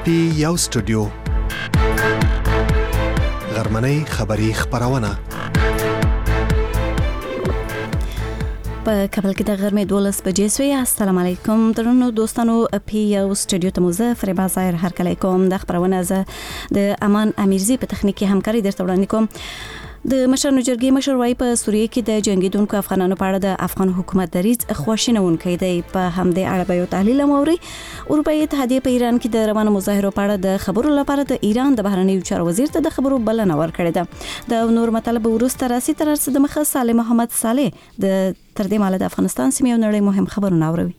پی یو سټوډیو غرمنۍ خبری خبرونه په کابل کې د غرمې 12 بجې سوی. السلام علیکم درنو دوستانو، پی یو سټوډیو ته مو زه فریبا ظاهر هرکلی کوم. د خبرونه زه د امان امیرزی په تخنیکی همکاري درته وړاندې کوم. د مشرانو جرګې مشر وايي په سوریه کې د جنگیدونکو افغانانو په اړه د افغان حکومت دریځ خواشینونکی دی. په همدې اړه به یو تحلیل موري. اروپایي اتحادیه په ایران کې د روانو مظاهرو په اړه د خبرو لپاره د ایران د بهرنیو چارو وزیر ته د خبرو بلنه ورکړې ده. د نور مطالب وروسته راسي تر څه د مخه صالح محمد صالح د تر دې ماله د افغانستان سیمې او نړۍ مهم خبرونه اوري.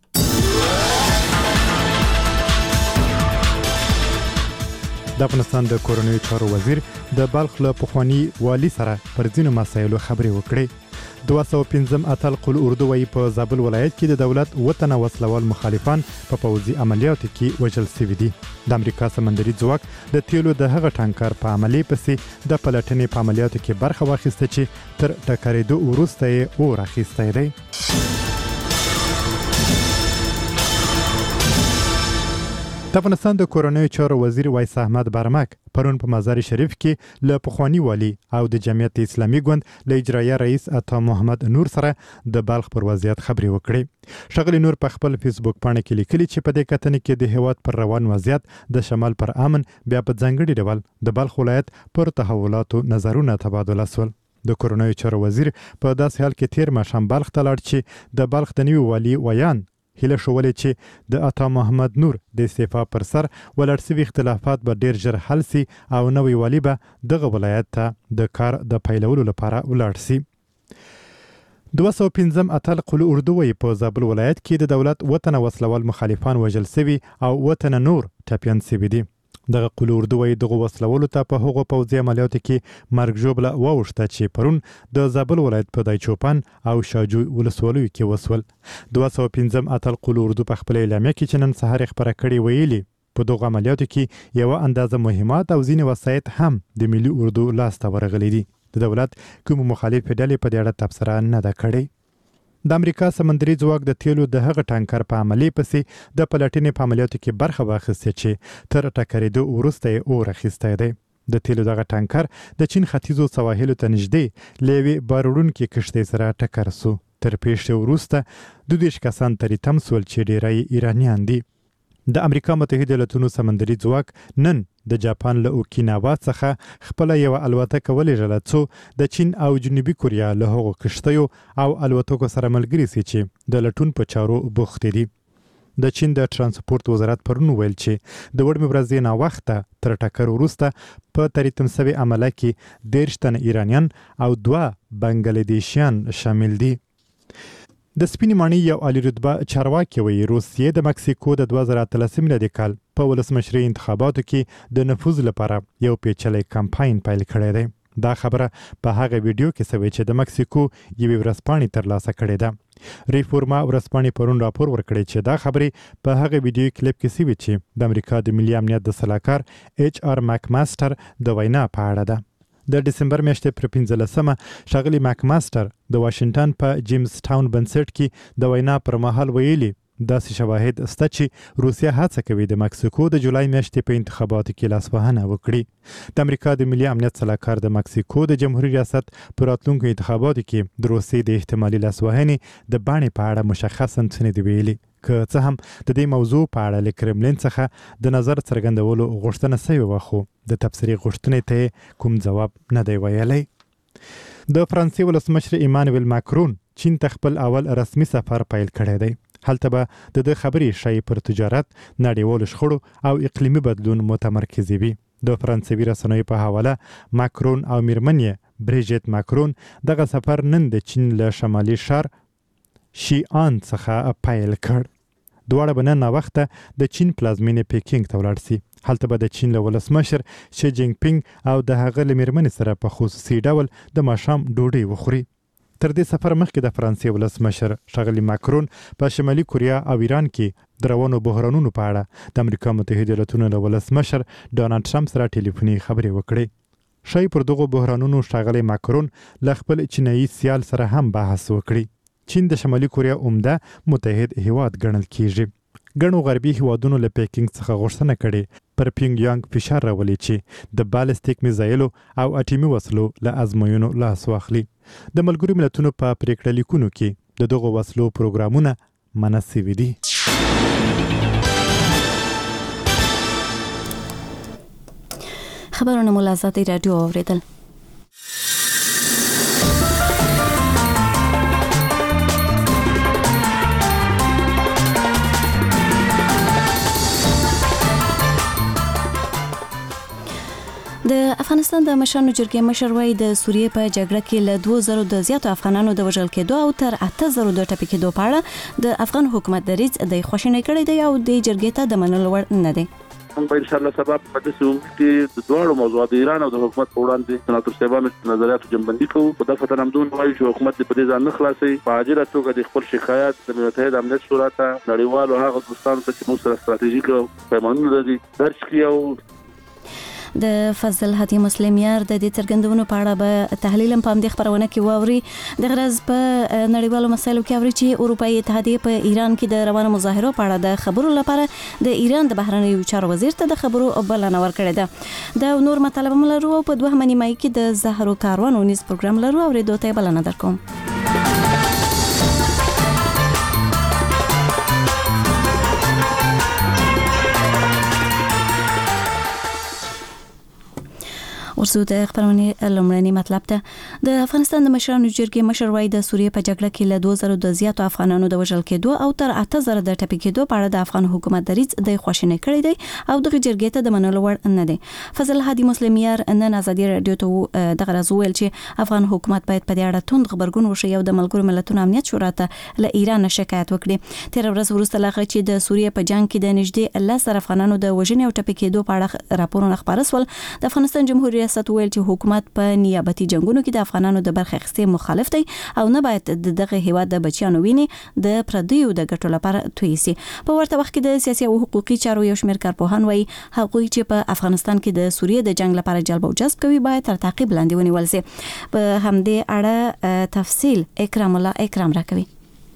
د افغانستان د کورنیو چارو وزیر د بلخ له پخوانی والی سره پر ځینو مسایلو خبرې وکړې. 215 اتل قل اردو وی په زابل ولایت کې د دولت وطن وسلوال مخالفان په پوځي عملیاتو کې وژل شوي دي. د امریکا سمندري ځواک د تیلو د هغه ټانکر په عملي پسې د پلټنې په عملیاتو کې برخه واخیسته چې تر ټکرېدو وروسته یې اور اخیستی دی. د افغانستان د کورنیو چارو وزیر وایس احمد برمک پرون په مزار شریف کې له پخوانی والی او د جمعیت اسلامي ګوند له اجرایه رئیس عطا محمد نور سره د بلخ پر وضعیت خبرې وکړې. ښاغلي نور په خپل فیسبوک پاڼه کې لیکلي چې په دې کتنې کې د هیواد پر روان وضعیت د شمال پر امن بیا په ځانګړي ډول د بلخ ولایت پر تحولاتو نظرونه تبادله شول. د کورنیو چارو وزیر په داسې حال کې تیر ماښام بلخ ته لاړ چې د بلخ د نوي والي ویان هیله شولې چې د عطا محمد نور د استعفا پر سر ولړ شوي اختلافات به ډیر ژر حل سي او نوی والی به دغه ولایت ته د کار د پیلولو لپاره ولاړ سي. 215 اتل قل اردو وی په زابل ولایت کې د دولت وطن وسلوال مخالفان وژل شوي او وطن نور ټپیان شوي دي. دغه قل اردو وی دغه وسلولو ته په هغو پوځي عملیاتو کې مرګ ژوبله واوښته چې پرون د زابل ولایت په دایچوپان او شاجوی ولسوالیو کې وسول. 215 اتل قل اردو په خپل اعلامیه کې چې نن سهار خبره کړې ویلي په دغه عملیاتو کې یو اندازه مهمات او ځینې وسایط هم د ملي اردو لاسته ورغلي دي. د دولت کوم مخالف ډلې په دې اړه تبصره نه ده کړې. د امریکا سمندري ځواک د تیلو د هغه ټانکر په عملي پسې د پلټنې په عملیاتو کې برخه واخیسته چې تر ټکرېدو وروسته یې اور اخیستی دی. د تیلو دغه ټانکر د چین ختیځو سواحلو ته نږدې له یوې باروړونکې کښتۍ سره ټکر سو. تر پیښې وروسته 22 کسان ترې تم سول چې ډیری ایرانیان دي. د امریکا متحده ایالاتونو سمندري ځواک نن د جاپان له اوکیناوا څخه خپل یو الوتکه ولېږله څو د چین او جنوبي کوریا له هغو کښتیو او الوتکو سره ملګري سي چې د لټون په چارو بوختې دي. د چین د ترانسپورت وزارت پرون ویل چې د وړمې ورځې ناوخته تر ټکر وروسته په تریتم سوي عمله کې 13 تنه ایرانیان او 2 بنګلادیشیان شامل دي. د سپینې ماڼۍ یو عالی رتبه چارواکي وایي روسیې د مکسیکو د 2013 میلادي کال په ولسمشري انتخاباتو کې د نفوذ لپاره یو پیچلی کمپاین پیل کړی دی. دا خبره په هغه ویډیو کې شوې چې د مکسیکو یوې ورځپاڼې ترلاسه کړې ده. ریفورما ورځپاڼې پرون راپور ورکړی چې دا خبرې په هغه ویډیو کلیپ کې شوې چې د امریکا د ملي امنیت د سلاکار ایچ آر ماکماستر د وینا په اړه ده. د دسمبر میاشتې پر 15مه ښاغلي ماکماستر د واشنگټن په جیمز ټاون بنسټ کې د وینا پر مهال ویلي داسې شواهد شته چې روسیه هڅه کوي د مکسیکو د جولای میاشتې په انتخاباتو کې لاسوهنه وکړي. د امریکا د ملي امنیت سلاکار د مکسیکو د جمهوریت ریاست په راتلونکو انتخاباتو کې د روسیې د احتمالي لاسوهنې د بڼې په اړه مشخصا څه نه دي ویلي. که څه هم د دې موضوع په اړه له کرملین څخه د نظر څرګندولو غوښتنه شوې وه خو د تبصرې غوښتنې ته کوم ځواب نه دی ویلی. د فرانسې ولسمشر ایمانویل ماکرون چین ته خپل اول رسمي سفر پیل کړی دی. هلته به د خبرې شای پر تجارت، نړیوالو شخړو او اقلیمي بدلون متمرکزې وي. د فرانسوي رسنیو په حواله ماکرون او میرمن یې بریژیت ماکرون دغه سفر نن د چین له شمالي ښار شیان څخه پیل کړ. دواړه به نن ناوخته د چین پلازمینې پیکینګ ته ولاړ سي. هلته به د چین له ولسمشر شي جینګ پینګ او د هغه له میرمنې سره په خصوصي ډول د ماښام ډوډۍ وخوري. تر دې سفر مخکې د فرانسې ولسمشر ښاغلي ماکرون په شمالي کوریا او ایران کې د روانو بحرانونو په اړه د امریکا متحده ایالاتونو له ولسمشر ډونالډ ټرمپ سره ټلیفوني خبرې وکړې. شای پر دغو بحرانونو ښاغلی ماکرون له خپل چینایي سیال سره هم بحث وکړي. چین د شمالي کوریا عمده متحد هیواد ګڼل کیږي. ګڼو غربي هیوادونو له پیکینګ څخه غوښتنه کړې پر پیونګ یانګ فشار راولي چې د بالستیک میزایلو او اټومي وسلو له ازموینو لاس واخلي. د ملګرو ملتونو په پریکړه لیکونو کې دغه وسلو پروګرامونه منع شوي دي. خبرونه مو له آزادۍ راډیو اوریدل. د افغانستان د مشرانو جرګې مشر وایي د سوریې په جګړه کې له 2000 د زیاتو افغانانو د وژل کېدو او تر 8000 د ټپي کېدو په اړه د افغان حکومت دریځ د خوشینۍ کړی دی او د جرګې ته د منلو وړ نه دی. په ان شاء الله سبب په دې سوم کې د دوه موضوعات د ایران او د حکومت په وړاندې سناتور صاحبانو نظریات جنبندي کوي. په دغه فتره همدون وایي چې حکومت په دې ځان نه خلاصي په عاجله توګه د خپل شکایت د متحده امنیت شورا ته نړیوالو هغه دوستانو ته چې موږ سره ستراتیژیک پیمانونه لري درج کړي. او د فضل هدی مسلمیار د دې څرګندونو په اړه به تحلیل هم په دې خبرونه کې واوري. د غرض په نړیوالو مسایلو کې اوري چې اروپאי اتحادیه په ایران کې د روانو مظاهرو په اړه د خبرو لپاره د ایران د بهرنیو چارو وزیر ته د خبرو بلنه ورکړې ده. د نور مطالبه ملرو په 2 نیمایي کې د زهرو کاروان ونیز پروګرام لرو او ردوته بلنه درکوم. ورسو د خبرونه لومړنی مطلب ته د افغانستان د مشرانو جرګې مشر وایي د سوریې په جګړه کې له 2000 د زیاتو افغانانو د وژل کېدو او تر 8000 د ټپي کېدو په اړه د افغان حکومت دریځ د خوشینۍ کړی دی او د جرګې ته د منلو وړ نه دی. فضل هادي مسلمیار نن آزادي رادیو ته د غرض ویل چې افغان حکومت باید په دې اړه توند خبرګون وشي او د ملګرو ملتونو امنیت شورا ته له ایران شکایت وکړي. تیر ورځ وروسته لاغه چې د سوریې په جنگ کې د نږدې 10 افغانانو د وژنې او ټپي کېدو په اړه راپورونه خبر شول. د افغانستان جمهوریت ریاست ویل چې حکومت په نیابتي جنگونو کې د افغانانو د برخه اخیستې مخالف دی او نه باید دغه هیواد د بچیانو ویني د پردیو د ګټو لپاره توی سي. په ورته وخت کې د سیاسي او حقوقي چارو یو شمېر کارپوهان وایي هغوی چې په افغانستان کې د سوریې د جنگ لپاره جلب او جذب کوي باید تر تعقیب لاندې ونیول سي. په همدې اړه تفصیل اکرام الله اکرام راکوي.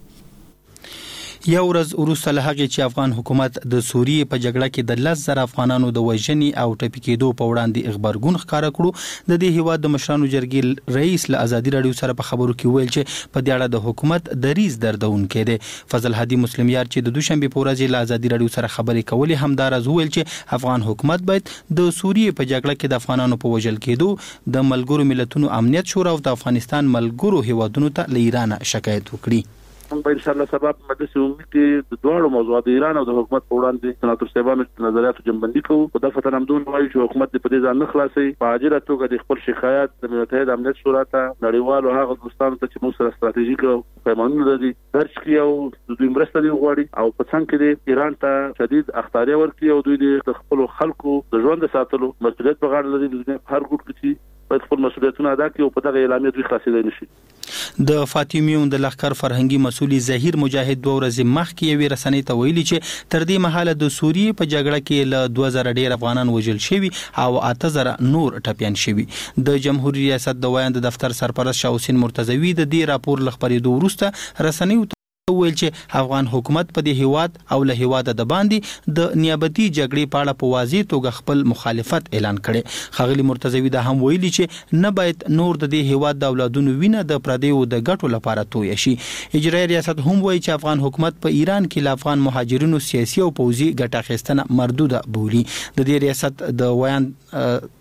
یو ورځ وروسته له هغې چې افغان حکومت د سوریې په جګړه کې د 10,000 افغانانو د وژنې او ټپي کېدو په وړاندې خبرګون ښکاره کړو، د دې هیواد د مشرانو جرګې رئیس له آزادي راډیو سره په خبرو کې ویل چې په دې اړه د حکومت دریځ دردونکی دی. فضل هادي مسلمیار چې د دوشنبې په ورځ له آزادي راډیو سره خبرې کولې همدا راز ویل چې افغان حکومت باید د سوریې په جګړه کې د افغانانو په وژل کېدو د ملګرو ملتونو امنیت شورا او د افغانستان ملګرو هیوادونو ته له ایران شکایت وکړي. په ان شاء الله سبب مدرسې عمومي کې د دوه موضوعات د ایران او د حکومت په وړاندې سناتور صاحبانو نظریات جنبندي کوي. په دغه فتره همدون وایي چې حکومت په دې ځان نه خلاصي په عاجله توګه د خپل شکایت د متحده امنیت شورا ته نړیوالو هغه دوستانو ته چې موږ سره ستراتیژیک پیمانونه لري درج کړي او د دوی مرسته غواړي او په څنګ کې د ایران ته شدید اخطاریه ورکړي او دوی د خپل خلکو د ژوند ساتلو مسؤلیت په غاړه لري. د هر ګوټ کې باید خپل مسؤلیتونه ادا کړي او په دغه اعلامیه دوی خلاصېدای نشي. د فاطمیون د لښکر فرهنګي مسؤل ظهیر مجاهد 2 ورځې مخکې یوې رسنۍ ته ویلي چې تر دې مهاله د سوریې په جګړه کې له 2000 ډیر افغانان وژل شوي او 8000 نور ټپیان شوي. د جمهوریت ریاست د ویاند دفتر سرپرست شاه حسین مرتضوی د دې راپور لخبرېدو وروسته رسنۍ ویل چې افغان حکومت په دې هیواد او له هیواد د باندې د نیابتي جګړې په اړه په واضح توګه خپل مخالفت اعلان کړي. خغلی مرتضوی دا هم ویلي چې نه باید نور د دې هیواد د اولادونو وینه د پردیو د ګټو لپاره توی شي. اجرایي ریاست هم وایي چې افغان حکومت په ایران کې له افغان مهاجرینو سیاسي او پوځي ګټه اخیستنه مردوده بولي. د دې ریاست د ویاند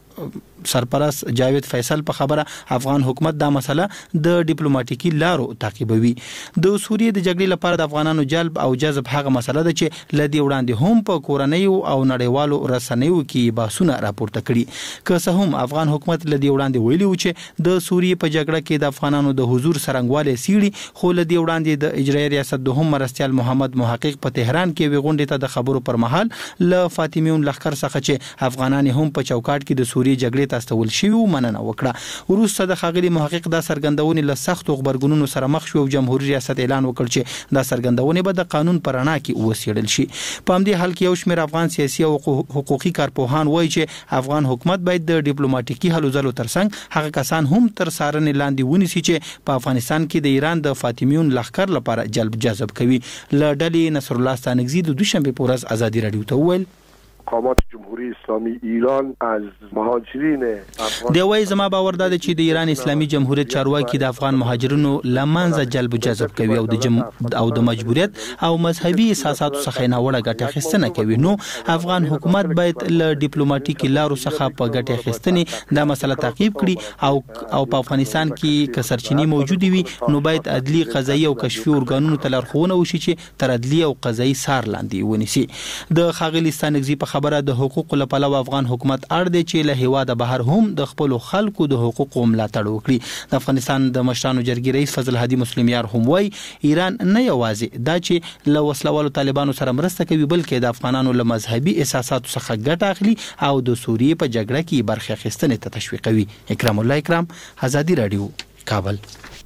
سرپرست جاوید فیصل په خبره افغان حکومت دا مسله د ډیپلوماټیکي لارو تعقیبوي. د سوریې د جګړې لپاره د افغانانو جلب او جذب هغه مسله ده چې لدی وړاندې هم په کورنۍ او نړیوالو رسنیو کې بحثونه راپورته کړي. که څه هم افغان حکومت لدی وړاندې ویلي و چې د سوریې په جګړه کې د افغانانو د حضور سرنګواله سیړي، خو لدی وړاندې د اجرایي ریاست د هم مرستيال محمد محقق په تهران کې وی غونډې ته د خبرو پر مهال ل فاطمیون لښکر څخه چې افغانان هم په چوکاټ کې د سوریې جګړې ته استول شوی مننه وکړه. وروسته د ښاغلي محقق دا سرګندونې له سختو غبرګونونو سره مخ شو او جمهوریت ریاست اعلان وکړ چې دا سرګندونې به د قانون پر رڼا کې وسیړل شي. په همدې حال کې یو شمېر افغان سیاسي او حقوقي کارپوهان وایي چې افغان حکومت باید د ډیپلوماټیکي هلو ځلو ترڅنګ هغه کسان هم تر څارنې لاندې ونیسي چې په افغانستان کې د ایران د فاطمیون لښکر لپاره جلب جذب کوي. له ډلې نصر الله ستانکزي د دوشنبه په ورځ ازادي رادیو ته وویل مقامات جمهوری اسلامی ایران از مهاجرین دی وای زما باور ده چې د ایران اسلامي جمهوریت چارواکي د افغان مهاجرینو لمنځه جلب جذب کوي او د مجبوریت او مذهبي احساساتو څخه نه وړه ګټه اخیستنه کوي. نو افغان حکومت باید له ډیپلوماټیکي لارو څخه په ګټه اخیستنې دا مسله تعقیب کړي او په افغانستان کې کسرچینی موجود وي نو باید عدلي قضایي او کشفي ارګانونو ته لارښوونه وشي چې تر عدلي او قضایي سار لاندې ونیسي. د ښاغلي ستانکزي په خبره د حقوقو لپاره افغان حکومت اړ دی چې له هیواده بهر هم د خپل خلکو د حقوقو ملاتړ وکړي. د افغانستان د مشرانو جرګې رئیس فضل هادي مسلمیار هم وایي ایران نه یوازې دا چې له وسلوالو طالبانو سره مرسته کوي بلکې د افغانانو له مذهبي احساساتو څخه ګټه اخلي او د سوریې په جګړه کې برخه اخیستنې ته تشویقوي. اکرام الله اکرام، ازادي رادیو، کابل.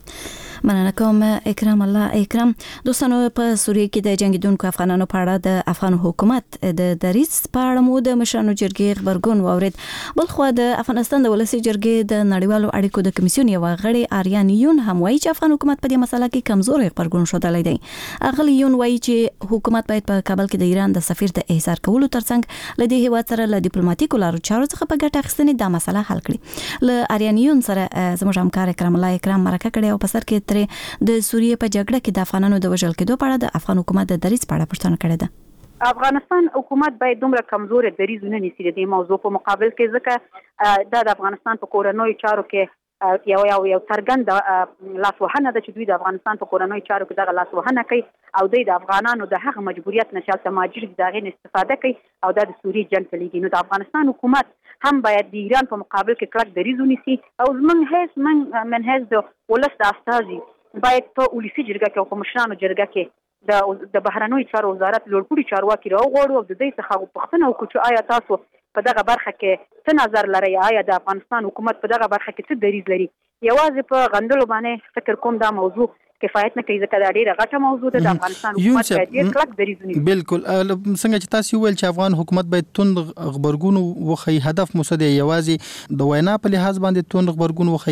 مننه کوم اکرام الله اکرام. دوستانو په سوریه کې د جنگیدونکو افغانانو په اړه د افغان حکومت د دریځ په اړه مو د مشرانو جرګې خبرګون واورید. بلخو د افغانستان د ولسی جرګې د نړیوالو اړیکو د کمیسیون یو غړي آریان یون هم وایي چې افغان حکومت په دې مسله کې کمزوري خبرګون شودلی دی. اغلی یون وایي چې حکومت باید په کابل کې د ایران د سفیر د احضار کولو ترڅنګ له دې هیواد سره له ډیپلوماټیکو لارو چارو څخه په ګټه اخیستنې دا مسله حل کړي. له آریان یون سره زموږ همکار اکرام الله اکرام مرکه کړې او په سر کې د سوریه په جګړه کې د افغانانو د وژل کېدو په اړه د افغان حکومت د دریځ په اړه پوښتنه کړې ده. افغانستان حکومت باید دومره کمزور دریځ ونه نیسي د دې موضوع په مقابل کې، ځکه دا د افغانستان په کورنوي چارو کې یو څرګند لاسوهنه ده چې دوی د افغانستان په کورنوي چارو کې دغه لاسوهنه کوي او دوی د افغانانو د هغه مجبوریت نشه چې مهاجر د هغې استفاده کوي او دا د سوریې جنګ ته لیږي. نو د افغانستان حکومت هم باید د ایران په مقابل کې کلک دریځ ونیسي او زموږ من حیث د ولس د استازي باید په ولسی جرګه کې او په مشرانو جرګه کې د بهرنیو چارو وزارت لوړپوړي چارواکي راوغواړو او د دې څخه پوښتنه وکړو چې آیا تاسو په دغه برخه کې څه نظر لرئ، آیا د افغانستان حکومت په دغه برخه کې څه دریځ لري. یوازې په غندلو باندې فکر کوم دا موضوع کفایت نه کوي ځکه دا ډیره غټه موضوع ده. د افغانستان حکومت باید ډیر کلک دریځ ونیسي. بالکل څنګه چې تاسو ویل چې افغان حکومت باید توند خبرګون وخی، هدف مسد یوازې د وینا په لحاظ باندې توند خبرګون وخی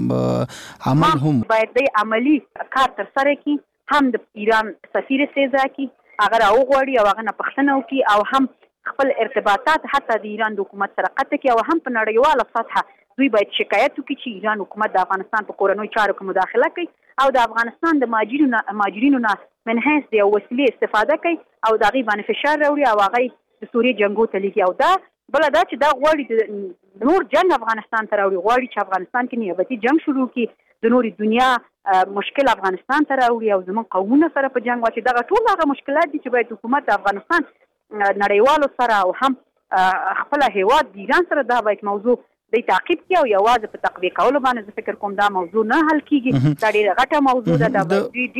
کنه عمل هم باید د عملی کار تر سره کی، هم د ایران سفیر استیزا کی هغه راوغواړي او هغه نه پوښتنه وکړي او هم خپل ارتباطات حتی د ایران د حکومت سره قطع کړي او هم په نړیواله سطحه دوی باید شکایت وکړي چې ایران حکومت د افغانستان په کورنوي چارو کې مداخله کوي او د افغانستان د مهاجرینو نه من حیث د وسیلې استفاده کوي او د هغې باندې فشار راوړي او هغه د سوریې جنګو ته لیږي. او دا بله دا چې دا غواړي نور جنګ افغانستان ته راوړي، غواړي چې افغانستان کې نیابتي جنګ شروع کړي، د نورې دنیا مشکل افغانستان ته راوړي او زموږ قومونه سره په جنګ واچي. دغه ټول هغه مشکلات دي چې باید حکومت د افغانستان نړیوالو سره او هم خپل هیواد د ایران سره دا باید موضوع د تعقیب کې او یوازې په تطبیق کولو باندې فکر کوم دا موضوع نه حل کیږي. دا ډیره غټه موضوع ده. دا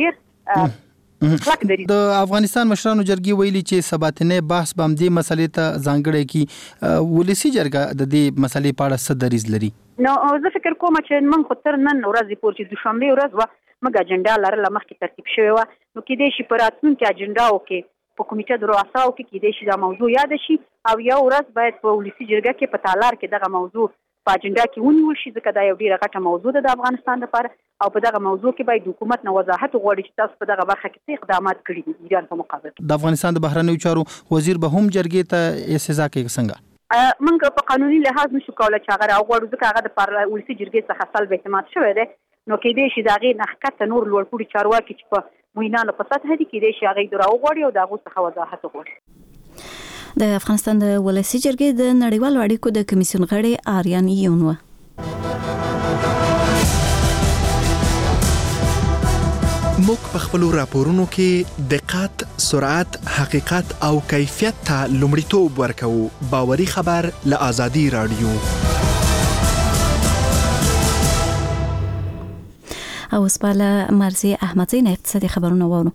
ډیر د افغانستان مشرانو جرګې ویلي چې سباتنه بحث به دې مسلې ته ځانګړی کی ولسی جرګه د دې مسلې په اړه څه دریځ لري. نو زه فکر کوم چې من خو تر نن ورځې پورې چې دوشنبه ورځ و موږ اجنډا لرله مخکې ترتیب شوی و، نو کېدای شي په راتلونکي اجنډاو کې په کمیټه د رؤساو کې کېدای شي دا موضوع یاد شي او یو ورځ باید په ولسی جرګه کې په تالار کې دغه موضوع په اجنډا کې ونیول شي ځکه دا یو ډیره غټه موضوع ده د افغانستان لپاره او په دغه موضوع کې باید حکومت نه وضاحت وغواړي چې تاسو په دغه برخه کې څه اقدامات کړي دي ایران په مقابل. د افغانستان د بهرنیو چارو وزیر به هم جرګې ته استیزا کوي څنګه؟ موږ په قانوني لحاظ نشو کولای چې هغه راوغواړو ځکه هغه د ولسی جرګې څخه سلب اعتماد شوی دی. نو کېدای شي د هغې نه ښکته نور لوړپوړي چارواکي چې په موینانو په سطحه دي کېدای شي هغه یې راوغواړي او د هغو څخه وضاحت وغواړي. د افغانستان د ولسی جرګې د نړیوالو اړیکو د کمیسیون غړی آریان یون و. موږ په خپل راپورونو کې دقت، سرعت، حقیقت او کیفیت ته لومړیتوب ورکوو. باوري خبر له آزادي رادیو. او سپاله مرزي احمدزی اقتصادي خبرونه وورو.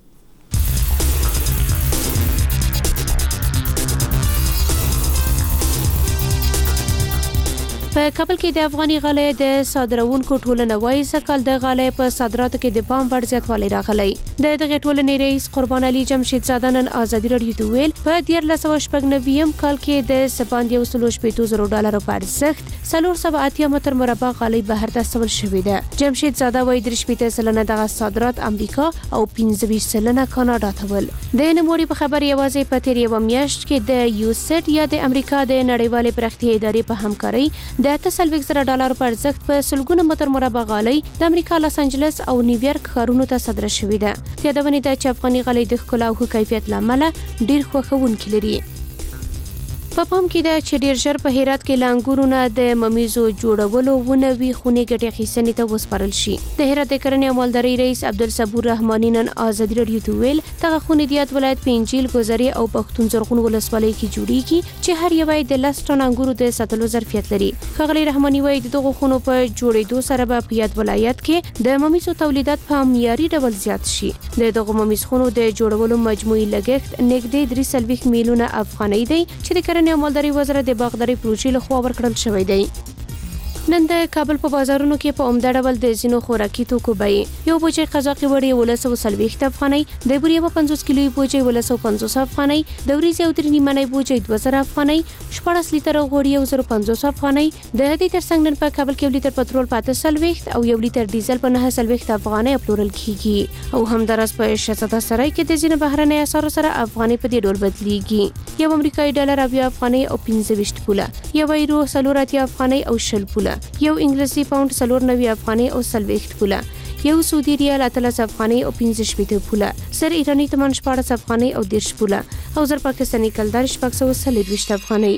په کابل کې د افغاني غالۍ د صادرونکو ټولنه وایي سکل د غالۍ په صادراتو کې د پام وړ زیاتوالی راغلی. د دغه ټولنې رئیس قربان علي جمشید زاده نن ازادي راډیو ته ویل په 1999 کال کې د $780,000 په ارزښت 480 متر مربع غالۍ بهر ته استول شوې ده. جمشید زاده وایي 3% دغه صادرات امریکا او 15% کاناډا ته ول. د نوموړي په خبر یوازې په تیر یو میاشت کې د یوسټ یا د امریکا د نړیوالې پراختیا ادارې په همکارۍ د $800,000 په ارزښت په سلګونه متر مربع غالۍ د امریکا لاس انجلس او نیویارک ښارونو ته صادره شوې ده. یادونه ده چې افغاني غالۍ د ښکلا او کیفیت له امله ډېر خوښونکي لري. په پام کې ده چې ډېر ژر په هرات کې له انګورو نه د ممیزو جوړولو ونوي خونې ګټې اخیستنې ته وسپارل شي. د هرات د کرنې او مالدارۍ رئیس عبدالصبور رحماني نن ازادي راډیو ته ویل دغه خونې د یاد ولایت په انجیل ګذري او پښتون زرغون ولسوالۍ کې جوړیږي چې هر یو د 10 ټن انګورو د ساتلو ظرفیت لري. ښاغلي رحماني وایي دغه خونو په جوړېدو سره به په یاد ولایت کې د ممیزو تولیدات په معیاري ډول زیات شي. د دغه ممیز خونو د جوړولو مجموعي لګښت نږدې 3 میلیونه افغانۍ دی چې د کرنې او مالدارۍ وزارت د باغدارۍ پروژې لخوا ورکړل شوی دی. نن د کابل په بازارونو کې په عمده ډول د ځینو خوراکي توکو بیې یو بوجۍ قزاقي وړۍ 1940 افغانۍ، د بورې 50 کیلو بوجۍ 1950 افغانۍ، د وریځې او درې نیمه بوجۍ 2000 افغانۍ، 14 لیټر غوړي 1050 افغانۍ. د دې ترڅنګ نن په کابل کې 1 لیټر پټرول په 840 او 1 لیټر ډیزل په 940 افغانۍ پلورل کیږي. او همدارس په شهزاده سرای کې د ځینو بهرنۍ اسعارو سره افغانۍ په دې ډول بدلیږي. یو امریکایي ډالر 20 افغانۍ او 25 پوله، یو یورو 40 افغانۍ او 20 پوله، یو انګلیسي پاوند 94 افغانۍ او 40 پوله، یو سعودي ریال 13 افغانۍ او 15 پوله، زر ایرانی تمن 14 افغانۍ او 10 پوله او زر پاکستاني کلدار 640 افغانۍ.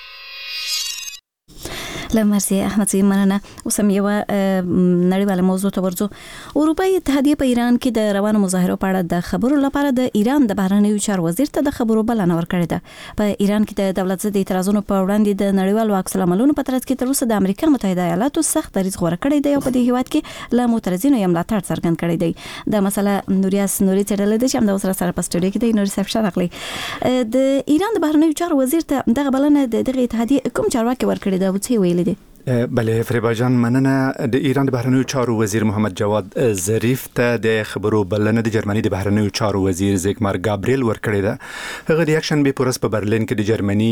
لمرسي احمد زي مننه. اوس هم یو نړیواله موضوع ته ورځو. اروپאי اتحادیه په ایران کې د روانو مظاهرو په اړه د خبرو لپاره د ایران د بهرنیو چارو وزیر ته د خبرو بلنه ورکړې ده. په ایران کې د دولت ضد اعتراضونو په وړاندې د نړیوالو عکس العملونو په ترڅ کې تر اوسه د امریکا متحده ایالاتو سخت دریځ غوړه کړی دی او په دې هیواد کې له معترضینو یې ملاتړ څرګند کړی دی. د مسله نوریاس نوري چړل د چې هم د سره په سټوډیو کې د نوري صاحب شرقلی د ایران د بهرنیو چارو وزیر ته دغه بلنه د دغه اتحادیه کوم چارواکي ورکړی دا وڅې ویل دي. بله فریبا جان مننه. د ایران د بهرنیو چارو وزیر محمد جواد ظریف ته د خبرو بلنه د جرمني د بهرنیو چارو وزیر زیګمار ګابریل ورکړی ده. هغه د اکشن به پورس په برلین کې د جرمني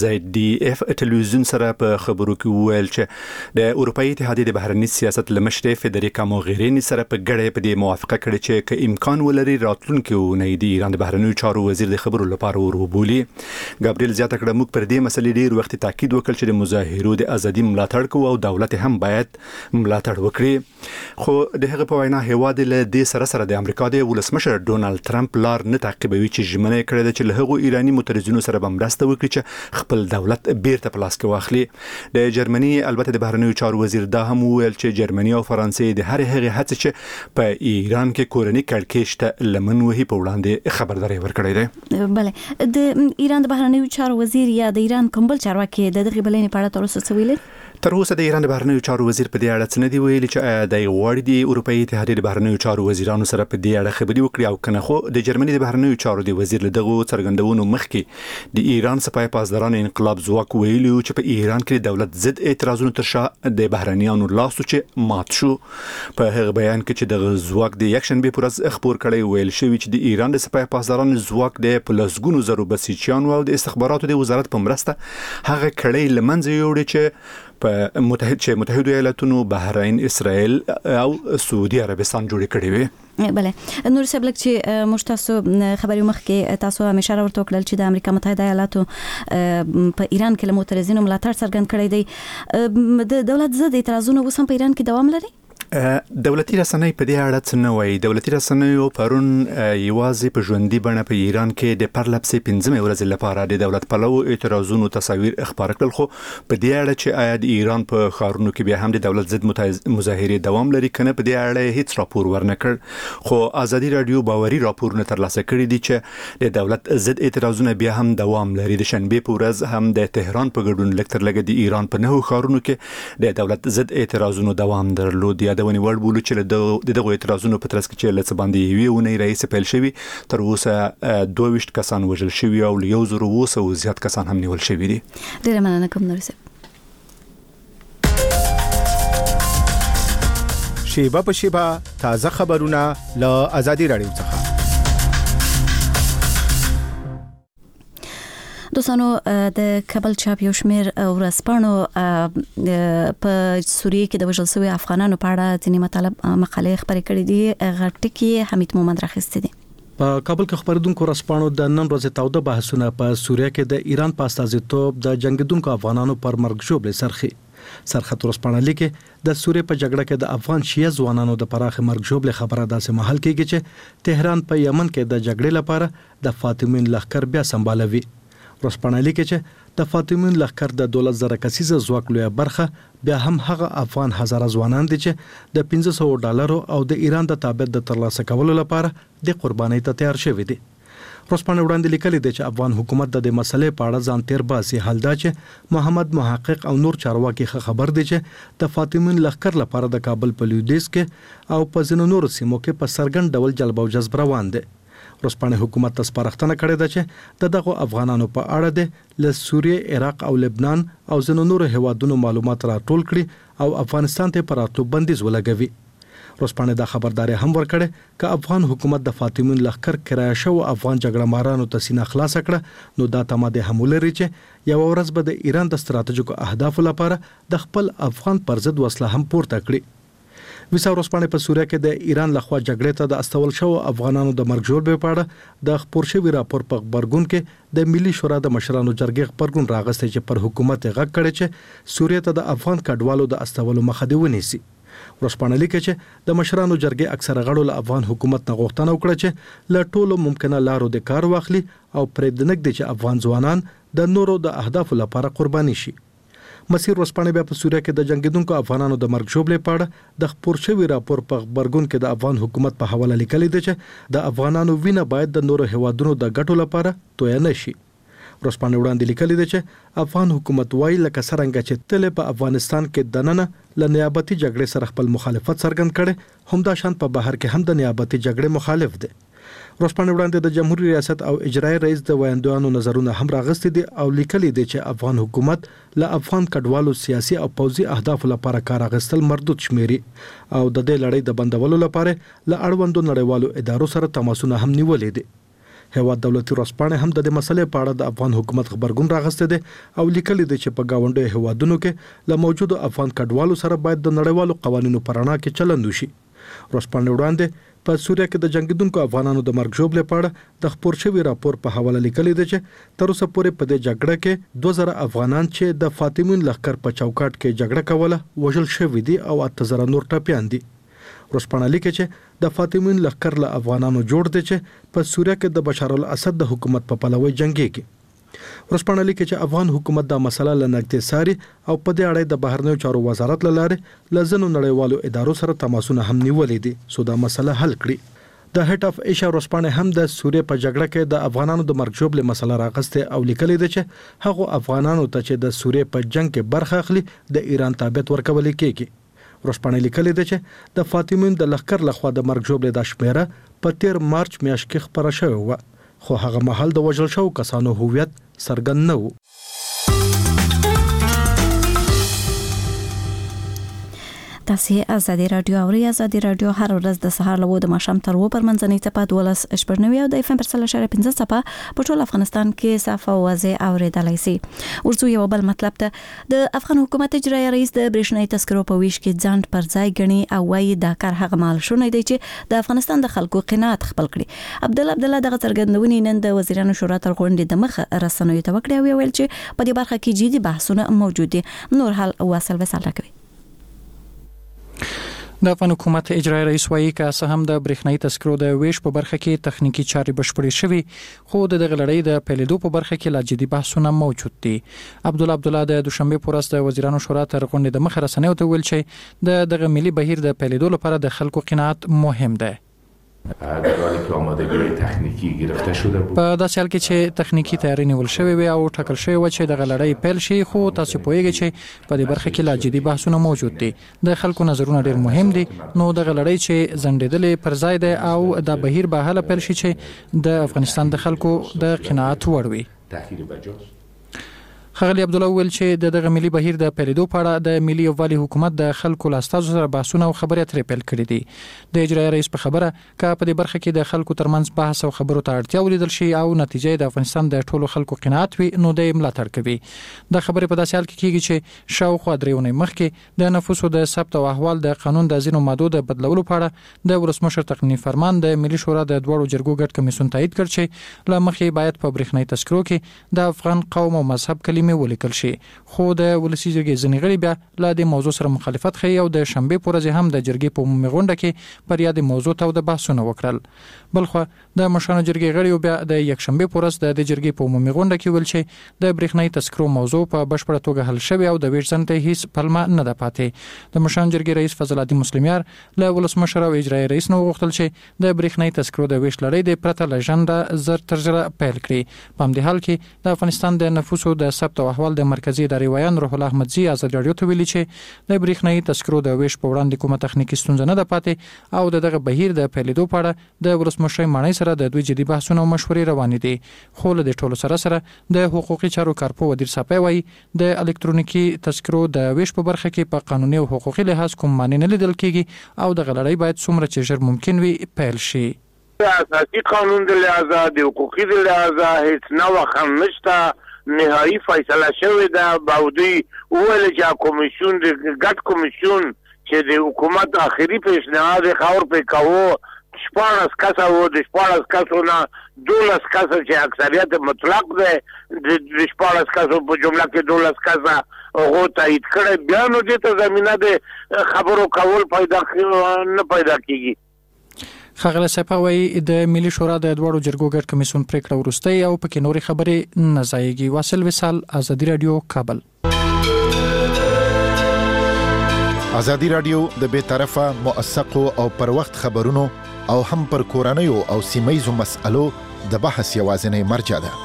ZDF ټلویزیون سره په خبرو کې ویل چې د اروپאי اتحادیه د بهرنی سیاست لمشر فدریکا موغرینی سره په ګډه په دې موافقه کړې چې که امکان ولري راتلونکي ونې د ایران د بهرنیو چارو وزیر د خبرو لپاره وربولي. ګابریل زیاته کړه موږ پر دې مسلې ډیر وخت تاکید وکړ چې د مظاهرو د ازادي ملاتړ او دولت هم باید ملاتړ وکړي. خو د هغه په وینا هیواد له دې سره د امریکا د ولسمشر ډونالد ټرمپ لار نه تعقیبوي چې ژمنه کړې ده چې له هغو ایرانی معترضینو سره به مرسته وکړي چې خپل دولت بیرته په لاس کې واخلي. د جرمني البته د بهرنیو چارو وزیر دا هم ویل چې جرمني او فرانسې د هر هغه هڅې چې په ایران کې کورنۍ کړکېچ ته لمن وهي په وړاندې خبرداري ورکړې ده. بله د ایران د بهرنیو چارو وزیر یا د ایران کوم بل چارواکي د دغه بلنې په اړه تر اوسه څه ویلي؟ تر اوسه د ایران د بهرنیو چارو وزیر په دې اړه څه نه دی ویلي چې د غوړې د اروپאי اتحادیه د بهرنیو چارو وزیرانو سره په دې اړه خبري وکړي او کنه. خو د جرمني د بهرنیو چارو د وزیر له دغه څرګندونو مخکې د ایران سپاه پاسداران انقلاب ځواک ویلي چې په ایران کې د دولت ضد اعتراضونو تر شا د بهرنیانو لاسو چې مات شو. په هغه بیان کې چې د ځواک د اکشن به پرز خبر کړي ویل شوی چې د ایران د سپاه پاسداران ځواک د پلسګونو زرو بسیچیانو او د استخباراتو د وزارت په مرسته هغه کړي لمنځه یوړي چې په متحده ایالاتونو، بحرین، اسرائیل او سعودي عربستان جوړ کړي وي. بله نور سبلک چې مشتاسو خبري مخ کې تاسو همیشه ورته وکړل چې د امریکا متحده ایالاتو په ایران کې له معترضینو ملاتړ څرګند کړی دی. د دولت ضد اعتراضونه اوس هم په ایران کې دوام لري؟ دولتي رسنۍ په دې اړه څه نه وایي. دولتي رسنیو پرون یوازې په ژوندۍ بڼه په ایران کې د پرلپسې 15 ورځې لپاره د دولت پلو اعتراضونو تصاویر خبر کړل. خو په دې اړه چې آیا د ایران په ښارونو کې بیا هم د دولت ضد مظاهرې دوام لري کنه په دې اړه هیڅ راپور ورنکړ. خو ازادي رادیو باوري راپورونه ترلاسه کړي دي چې د دولت ضد اعتراضونه بیا هم دوام لري. د شنبه په ورځ هم د تهران په ګډون لکتر لګ د ایران په 9 ښارونو کې د دولت ضد اعتراضونو دوام درلود. ونی وړ بولو چې دغه اعتراضونو په ترڅ کې چې لڅ باندې یوې ونې رئیس پیل شوی تر اوسه 22 کسان وژل شوی او 1,000 زیات کسان هم نیول شوی دي. ډیره مننه کوم نور صاحب. شیبه په شیبه تازه خبرونه له آزادي رادیو څخه. دوستانو د کابل چاپ یو شمېر ورځپاڼو په سوریه کې د وژل شوي افغانانو په اړه ځینې مقالې خپرې کړې دي. غټکی حمید مومند راخسته دي. په کابل کې خبردونکو ورځپاڼو د نن ورځې تاوده بحثونه په سوریه کې د ایران په استازیتوب د جنگیدونکو افغانانو پر مرګ ژوبلې سرخط ورځپاڼه لیکي د سوریه په جګړه کې د افغان شیعه ځوانانو د پراخ مرګ ژوبلې خبره داسې محل کېږي چې تهران په یمن کې د جګړې لپاره د فاطمین لښکر بیا سمبالوي. ورځپاڼه لیکي چې د فاطمین لښکر د 12,000 کسیزه ځواک لویه برخه بیا هم هغه افغان هزاره ځوانان دي چې د $500 او د ایران د تابعیت د ترلاسه کولو لپاره د قربانۍ ته تیار شوی دي. ورځپاڼه وړاندې لیکلي دي چې افغان حکومت د دې مسلې په اړه ځان تیر باسي. حال دا چې محمد محقق او نور چارواکي خبر دي چې د فاطمین لښکر لپاره د کابل په لویدیځ کې او په ځینو نورو سیمو کې په سرګند ډول جلب او جذب روان دي. ورځپاڼه حکومت ته سپارښتنه کړې ده چې د دغه افغانانو په اړه د سوریه، عراق او لبنان او ځینو نورو هیوادونو معلومات راټول کړي او افغانستان ته پر راتلو بندیز ولګوي. ورځپاڼه دا خبرداري هم ورکړه چې افغان حکومت د فاطمین لښکر کرایه شو افغان جګړه مارانو ته سینه خلاص کړه نو دا تماده هم لري چې یو ورځ به د ایران د ستراتیژیکو اهدافو لپاره د خپل افغان پر ضد وسله هم پورته کړي. ویسا ورځپاڼه په سوریه کې د ایران لخوا جګړې ته د استول شو افغانانو د مرګ ژوبلې په اړه د خپور شوی راپور په خبرګون کې د ملي شورا د مشرانو جرګې خبرګون راغسته چې پر حکومت غږ کړي چې سوریه ته د افغان کډوالو د استولو مخه دی ونیسي. ورځپاڼه لیکي چې د مشرانو جرګې اکثره غړو له افغان حکومت نه غوښتنه وکړه چې له ټولو ممکنه لارو د کار واخلي او پرې د نګ دي چې افغان ځوانان د نورو د اهدافو لپاره قرباني شي. مسیر ورځپاڼه بیا په سوریه کې د جنگیدونکو افغانانو د مرګ ژوبلې په اړه د خپور شوی راپور په خبرګون کې د افغان حکومت په حواله لیکلي دي چې د افغانانو وینه باید د نورو هیوادونو د ګټو لپاره تویا نشي. ورځپاڼه وړاندې لیکلي دي چې افغان حکومت وايي لکه څنګه چې تل په افغانستان کې دننه ل نیابتي جګړې سره خپل مخالفت څرګند کړي همدا شان په بهر کې هم د نیابتي جګړې مخالف دي. ورځپاڼه وړاندې د جمهوریت ریاست او اجرایي رئیس د ویاندوانو نظرونه هم راغستي دي او لیکلي دي چې افغان حکومت له افغان کډوالو سیاسي او پوځي اهداف لپاره کار اخیستل مردود شمیري او د دې لړۍ د بندولو لپاره له اړوندو نړیوالو ادارو سره تماسونه هم نیولې دي. هیواد دولتي ورځپاڼه هم د دې مسلې په اړه د افغان حکومت خبرګون راغسته دي او لیکلي دي چې په گاونډي هیوادونو کې له موجوده افغان کډوالو سره باید د نړیوالو قوانینو پر رڼا کې چلند وشي. ورځپاڼه وړاندې په سوریه کې د جنگیدونکو افغانانو د مرګ ژوبلې په اړه د خپور شوی راپور په حواله لیکلي دي چې تر اوسه پورې په دې جګړه کې 2000 افغانان چې د فاطمین لښکر په چوکاټ کې جګړه کوله وژل شوي دي او 8000 نور ټپيان دي. ورځپاڼه لیکي چې د فاطمین لښکر له افغانانو جوړ دي چې په سوریه کې د بشار الاسد د حکومت په پلوي جنگيږي. ورځپاڼه لیکي چې افغان حکومت دا مسله لنګته ساري او په دې اړه د بهرنیو چارو وزارت لاره لزنو نړیوالو ادارو سره تماسونه هم نیولې دي سو دا مسله حل کړي. د هټ اف ایشیا ورځپاڼه هم د سوریه په جګړه کې د افغانانو د مرګ ژوبلې مسله راغسته او لیکلي دي چې هغه افغانانو ته چې د سوریه په جنگ کې برخه اخلي د ایران تابعیت ورکول کېږي. ورځپاڼه لیکلي ده چې د فاطمین د لښکر لخوا د مرګ ژوبلې د شمیره په 13 مارچ میاشت کې خبره شوې و خو هغه مهال د وژل شو کسانو هویت څرګند نه و. تاسو آزادي رادیو او آزادي رادیو هر ورځ د سهار له 2 ماښام تر 2 پر منځنۍ ټپه 12:09 او د FM پر 3.15 ټپه په ټول افغانستان کې صافه واضح اوریدلای شي. ورڅو یو بل مطلب ته د افغان حکومت اجرایي رئیس د برېښنايي تذکرو په ویش کې ځان پر ځای غني او وايي دا کار هغه مال شونه دی چې د افغانستان د خلکو قناعت خپل کړي. عبدالله دغه څرګندونې نن د وزیرانو شورا تر غونډې د مخ رسنیو ته وکړه او ویل چې په دې برخه کې جدي بحثونه موجود دي. نور حال واصل راکوي. د افغان حکومت اجرایي رئیس وايي که څه هم د برېښنايي تذکرو د ویش په برخه کې تخنیکی چارې بشپړې شوي خو د غلړۍ د پیلېدو په برخه کې لا جدي بحثونه موجود دي. عبدالله د دوشنبه پر ورځ د وزیرانو شورا تر غونډې د مخ رسنیو ته ویل چې دغه ملي بهیر د پیلېدو لپاره د خلکو قناعت مهم ده. در حالی که آمادگی تکنیکی گرفته شده بود په داسې حال کې چې تخنیکی تیاری نیول شوی وي او ټاکل شوی و چې د غلړۍ پیل شي خو تاسو پوهیږئ چې په دې برخه کې لا جدي بحثونه موجود دي. د خلکو نظرونه ډیر مهم دي نو د غلړۍ چې زندېدلې پر ځای ده او د بهیر به حل پیل شي چې د افغانستان د خلکو د قناعت وړ وي. ښاغلي عبدالله وویل چې دغه ملي بهیر د پیلېدو په اړه د ملي یووالي حکومت د خلکو له استازو سره بحثونه او خبرې اترې پیل کړي دي. د اجرایي رئیس په خبره که په دې برخه کې د خلکو ترمنځ بحث او خبرو ته اړتیا ولیدل شي او نتیجه د افغانستان د ټولو خلکو قناعت وي نو د ملاتړ کوي. د خبرې په داسې حال کې کیږي چې شاوخوا 3 اونۍ مخکې د نفوسو د ثبت او احوال د قانون د ځینو مادو د بدلولو په اړه د ولسمشر تقنیني فرمان د ملي شورا د دوړو جرګو ګډ کمیسیون تایید کړ چې له مخې باید په برېښنايي تذکرو کې د افغان قوم او مذهب کلمې ولیکل شي. خو د ولسی جرګې ځینې غړي بیا له دې موضوع سره مخالفت کوي او د شنبې پر ورځ هم د جرګې په عمومي غونډه کې پر یاد موضوع ته د بحثونه وکړل. بلخو د مشرانو جرګې غړي بیا د یکشنبې پر ورځ د جرګې په عمومي غونډه کې ویل چې د برېښنايي تذکرو موضوع په بشپړه توګه حل شوی او د ویژن ته هیڅ پلمه نه ده پاتې. د مشرانو جرګې رئیس فضل الدین مسلمیار له ولسمشر او اجرایي رئیس نو غوښتل چې د برېښنايي تذکرو د ویش لړۍ د پرته لژنده زر تر زر پیل کړي. په همدې حال کې د افغانستان د نفوسو د ثبت او احوال د مرکزی ادارې ویان روح الله احمدزي ازادي رادیو ته ویلي چې د برېښنايي تذکرو د ویش په وړاندې کومه تخنیکی ستونزه نه ده پاتې او دغه بهیر د پیلېدو په اړه د ولسمشر مانای سره د دوی جدي بحثونه او مشورې روانې دي. خو له ټولو سره د حقوقي چارو کارپو ودیر صاحب وایي د الکترونیکی تذکرو د ویش په برخه کې په قانوني او حقوقي لحاظ کوم معنی نه لیدل کیږي او د غلړۍ باید څومره چې ژر ممکن وي پیل شي. اساسي قانون د لحاظه د حقوقي د لحاظه هیڅ نو خم نشته نهایی فیصله شوې ده. باودی ویل چې کمیسیون د ګډ کمیسیون چې د حکومت اخري پیشنهاد خاور په کاوه 14 کسه وو د 14 کسو نه 12 کسه چې اکثریت مطلق ده د 14 کسو په جمله کې 12 کسه هغه تایید کړي بیا نو د ته زمينه د خبرو کول پیدا کیږي. ښاغلی صاحب وایي د ملي شورا د دوړو جرګو ګډ کمیسیون پریکړه وروسته او پکې نورې خبرې نه ځایږي. واصل وصال ازادي رادیو کابل. ازادي رادیو د بې طرفه موثقو او پر وخت خبرونو او هم پر کورنیو او سیمایزو مسألو د بحث یوازینی مرجع ده.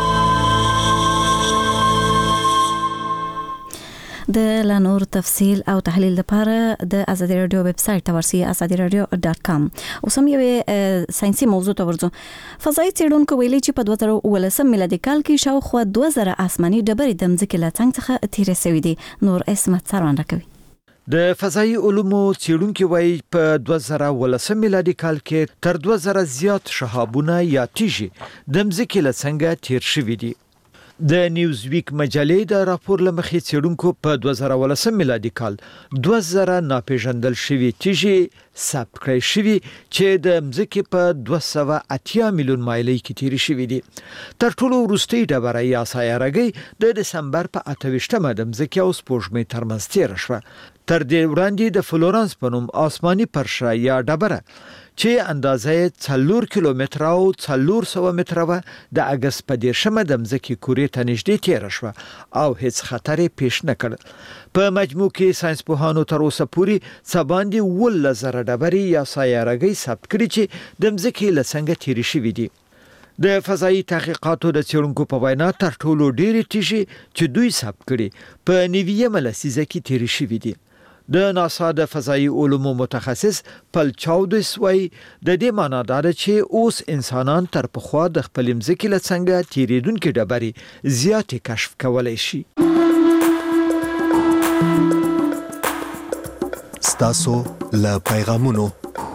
د لانور تفصیل او تحلیل لپاره د ازادي رادیو ویب سټ ته ورسئ azadiradio.com. اوس هم یو ساينسي موضوع ته ورځو. فضایي څېړونکو ویلي چې په 2019 میلادي کال کې شاوخوا 2000 آسماني ډبرې د ځمکې له څنګ څخه تیرې شوې دي. نور اسمت څرګند کوي. د فضایي علومو څېړونکو وایي په 2019 میلادي کال کې تر 2000 زیات شهابونه یا تیږې د ځمکې له څنګه تیر شوې دي. د نیوزویک مجلې د راپور لمخې څېړونکو په 2019 میلادي کال 2000 ناپېژندل شوي تیږې ثبت کړای شوي چې د ځمکې په 280 میلیون مایلې کې تیرې شوې دي. تر ټولو وروستۍ ډبره یا سایارګۍ د دسمبر په 28مه د ځمکې او سپوږمۍ ترمنځ تیره شوه. تر دې وړاندې د فلورانس په نوم آسماني پرشه یا ډبره چې اندازه 4 کیلومتر او 400 متره و د اگست په 10مه د ځمکې کورې ته نږدې تیر شو او هیڅ خطر پیښ نه کړ. په مجموع کې ساينس پوهانو تر اوسه پورې څباندې 1000 ډبرې یا سایارګۍ ثبت کړي چې د ځمکې له څنګه تیر شوي دي. د فضایي تحقیقاتو د څېړونکو په وینا تر ټولو ډېرې تیږې چې دوی ثبت کړي په 90مه لسیزه کې تیر شوي دي. د ناسا د فضایي علومو متخصص پل چاودس وایي د دې معنی دا ده چې اوس انسانان تر پخوا د خپل ځمکې له څنګه تیریدونکې ډبرې زیاتې کشف کولای شي. ستاسو له پیغامونو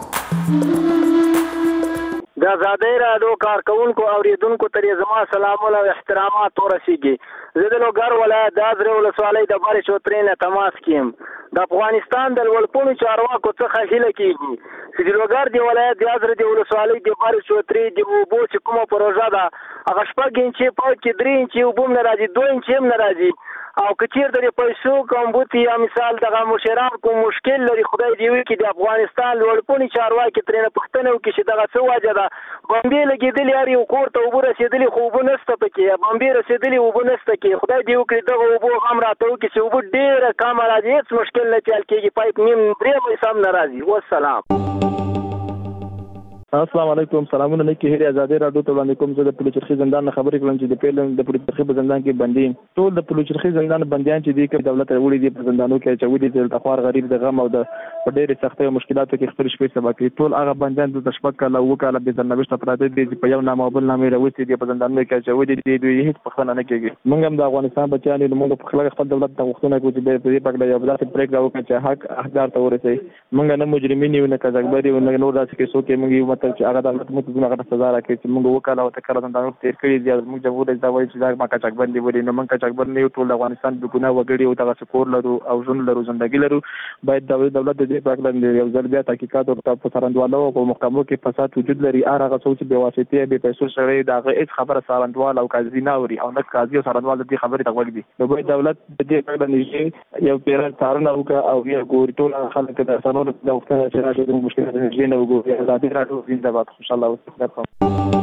د آزادۍ رادیو کارکونکو اوریدونکو ته زما سلامونه او احترامات ورسیږي. زه د لوګر ولایت د ازرې ولسوالۍ د بارې چوترې نه تماس کیم. د افغانستان د لوړپوړو چارواکو څخه هیله کیږي چې د لوګر د ولایت د ازرې د ولسوالۍ د بارې چوترې د اوبو چې کومه پروژه ده هغه 6 انچې پاو کې 3 انچې اوبو نه راځي 2 انچې هم نه راځي او کچیر د پیسو کومبوتی یا مثال دغه مشران کوم مشکل لري خدای دی وي چې د افغانستان لوړپوړي چارواکي ترنه پښتنه وکړي چې دغه څه وجه ده باندې لګیدلی یاري کور ته وبو رسیدلی خو وبو نسته پکې باندې رسیدلی وبو نسته کې خدای دی وکړي دغه وبو هم راته وکړي چې وبو ډیره کم راځي هیڅ مشکل نه چل کېږي پایپ نیم درې مې سم نه راځي. والسلام. السلام علیکم. سلامونه نه کې هري آزادي راډیو ته باندې کوم زه د پلوچرخي زندان خبرې کوم چې د پیلن د پلوچرخي زندان کې بندي ټول د پلوچرخي زندان بنديان چې دي کې دولت وړي دي په زندانو کې چې ودي د تخوار غریب د غم او د ډېرې سختۍ او مشکلاتو کې خپل شپې سبا کوي. ټول هغه بنديان د شپږ کاله وکاله به ځنوښت پراته دي چې په یو نامه بل نامه راوځي دي په زندانونو کې چې ودي دي دوی هیڅ پخنه نه کوي. موږ هم د افغانستان بچیان له موږ په خلک خپل دولت ته وختونه کوي چې په دې پکړه یو بل څه پریک راو چې حق احقدار ته ورسي. موږ نه مجرمین یو نه کذبري او نه نور داسې کې څوک موږ یو مطلب چې هغه دولت موږ دغه سزا راکړي چې موږ وکاله او تکرار زندانونو تیر کړی دي. موږ جمهور رئیس دا وایي چې دا ما کچاک باندې وري نو موږ کچاک باندې ټول افغانستان د ګناه وګړي او دغه سکور لرو او ژوند لرو ژوندۍ لرو. باید دولت د دې پکړه یو ځل بیا تحقیقات او په سرندوالو او محکمو کې فساد وجود لري. هغه څوک چې به واسطه به پیسو سره دغه هیڅ خبره سرندوال او قاضي نه اوري او نه قاضي او سرندوال د دې خبرې ته وګړي. نو باید دولت د دې پکړه نشي یو پیر څارنه وکړي او یو ګوري ټول خلک د سنورو د وختونو چې راځي د مشکلات نه وګوري. آزادي راډیو زنده خوشاله اوسئ.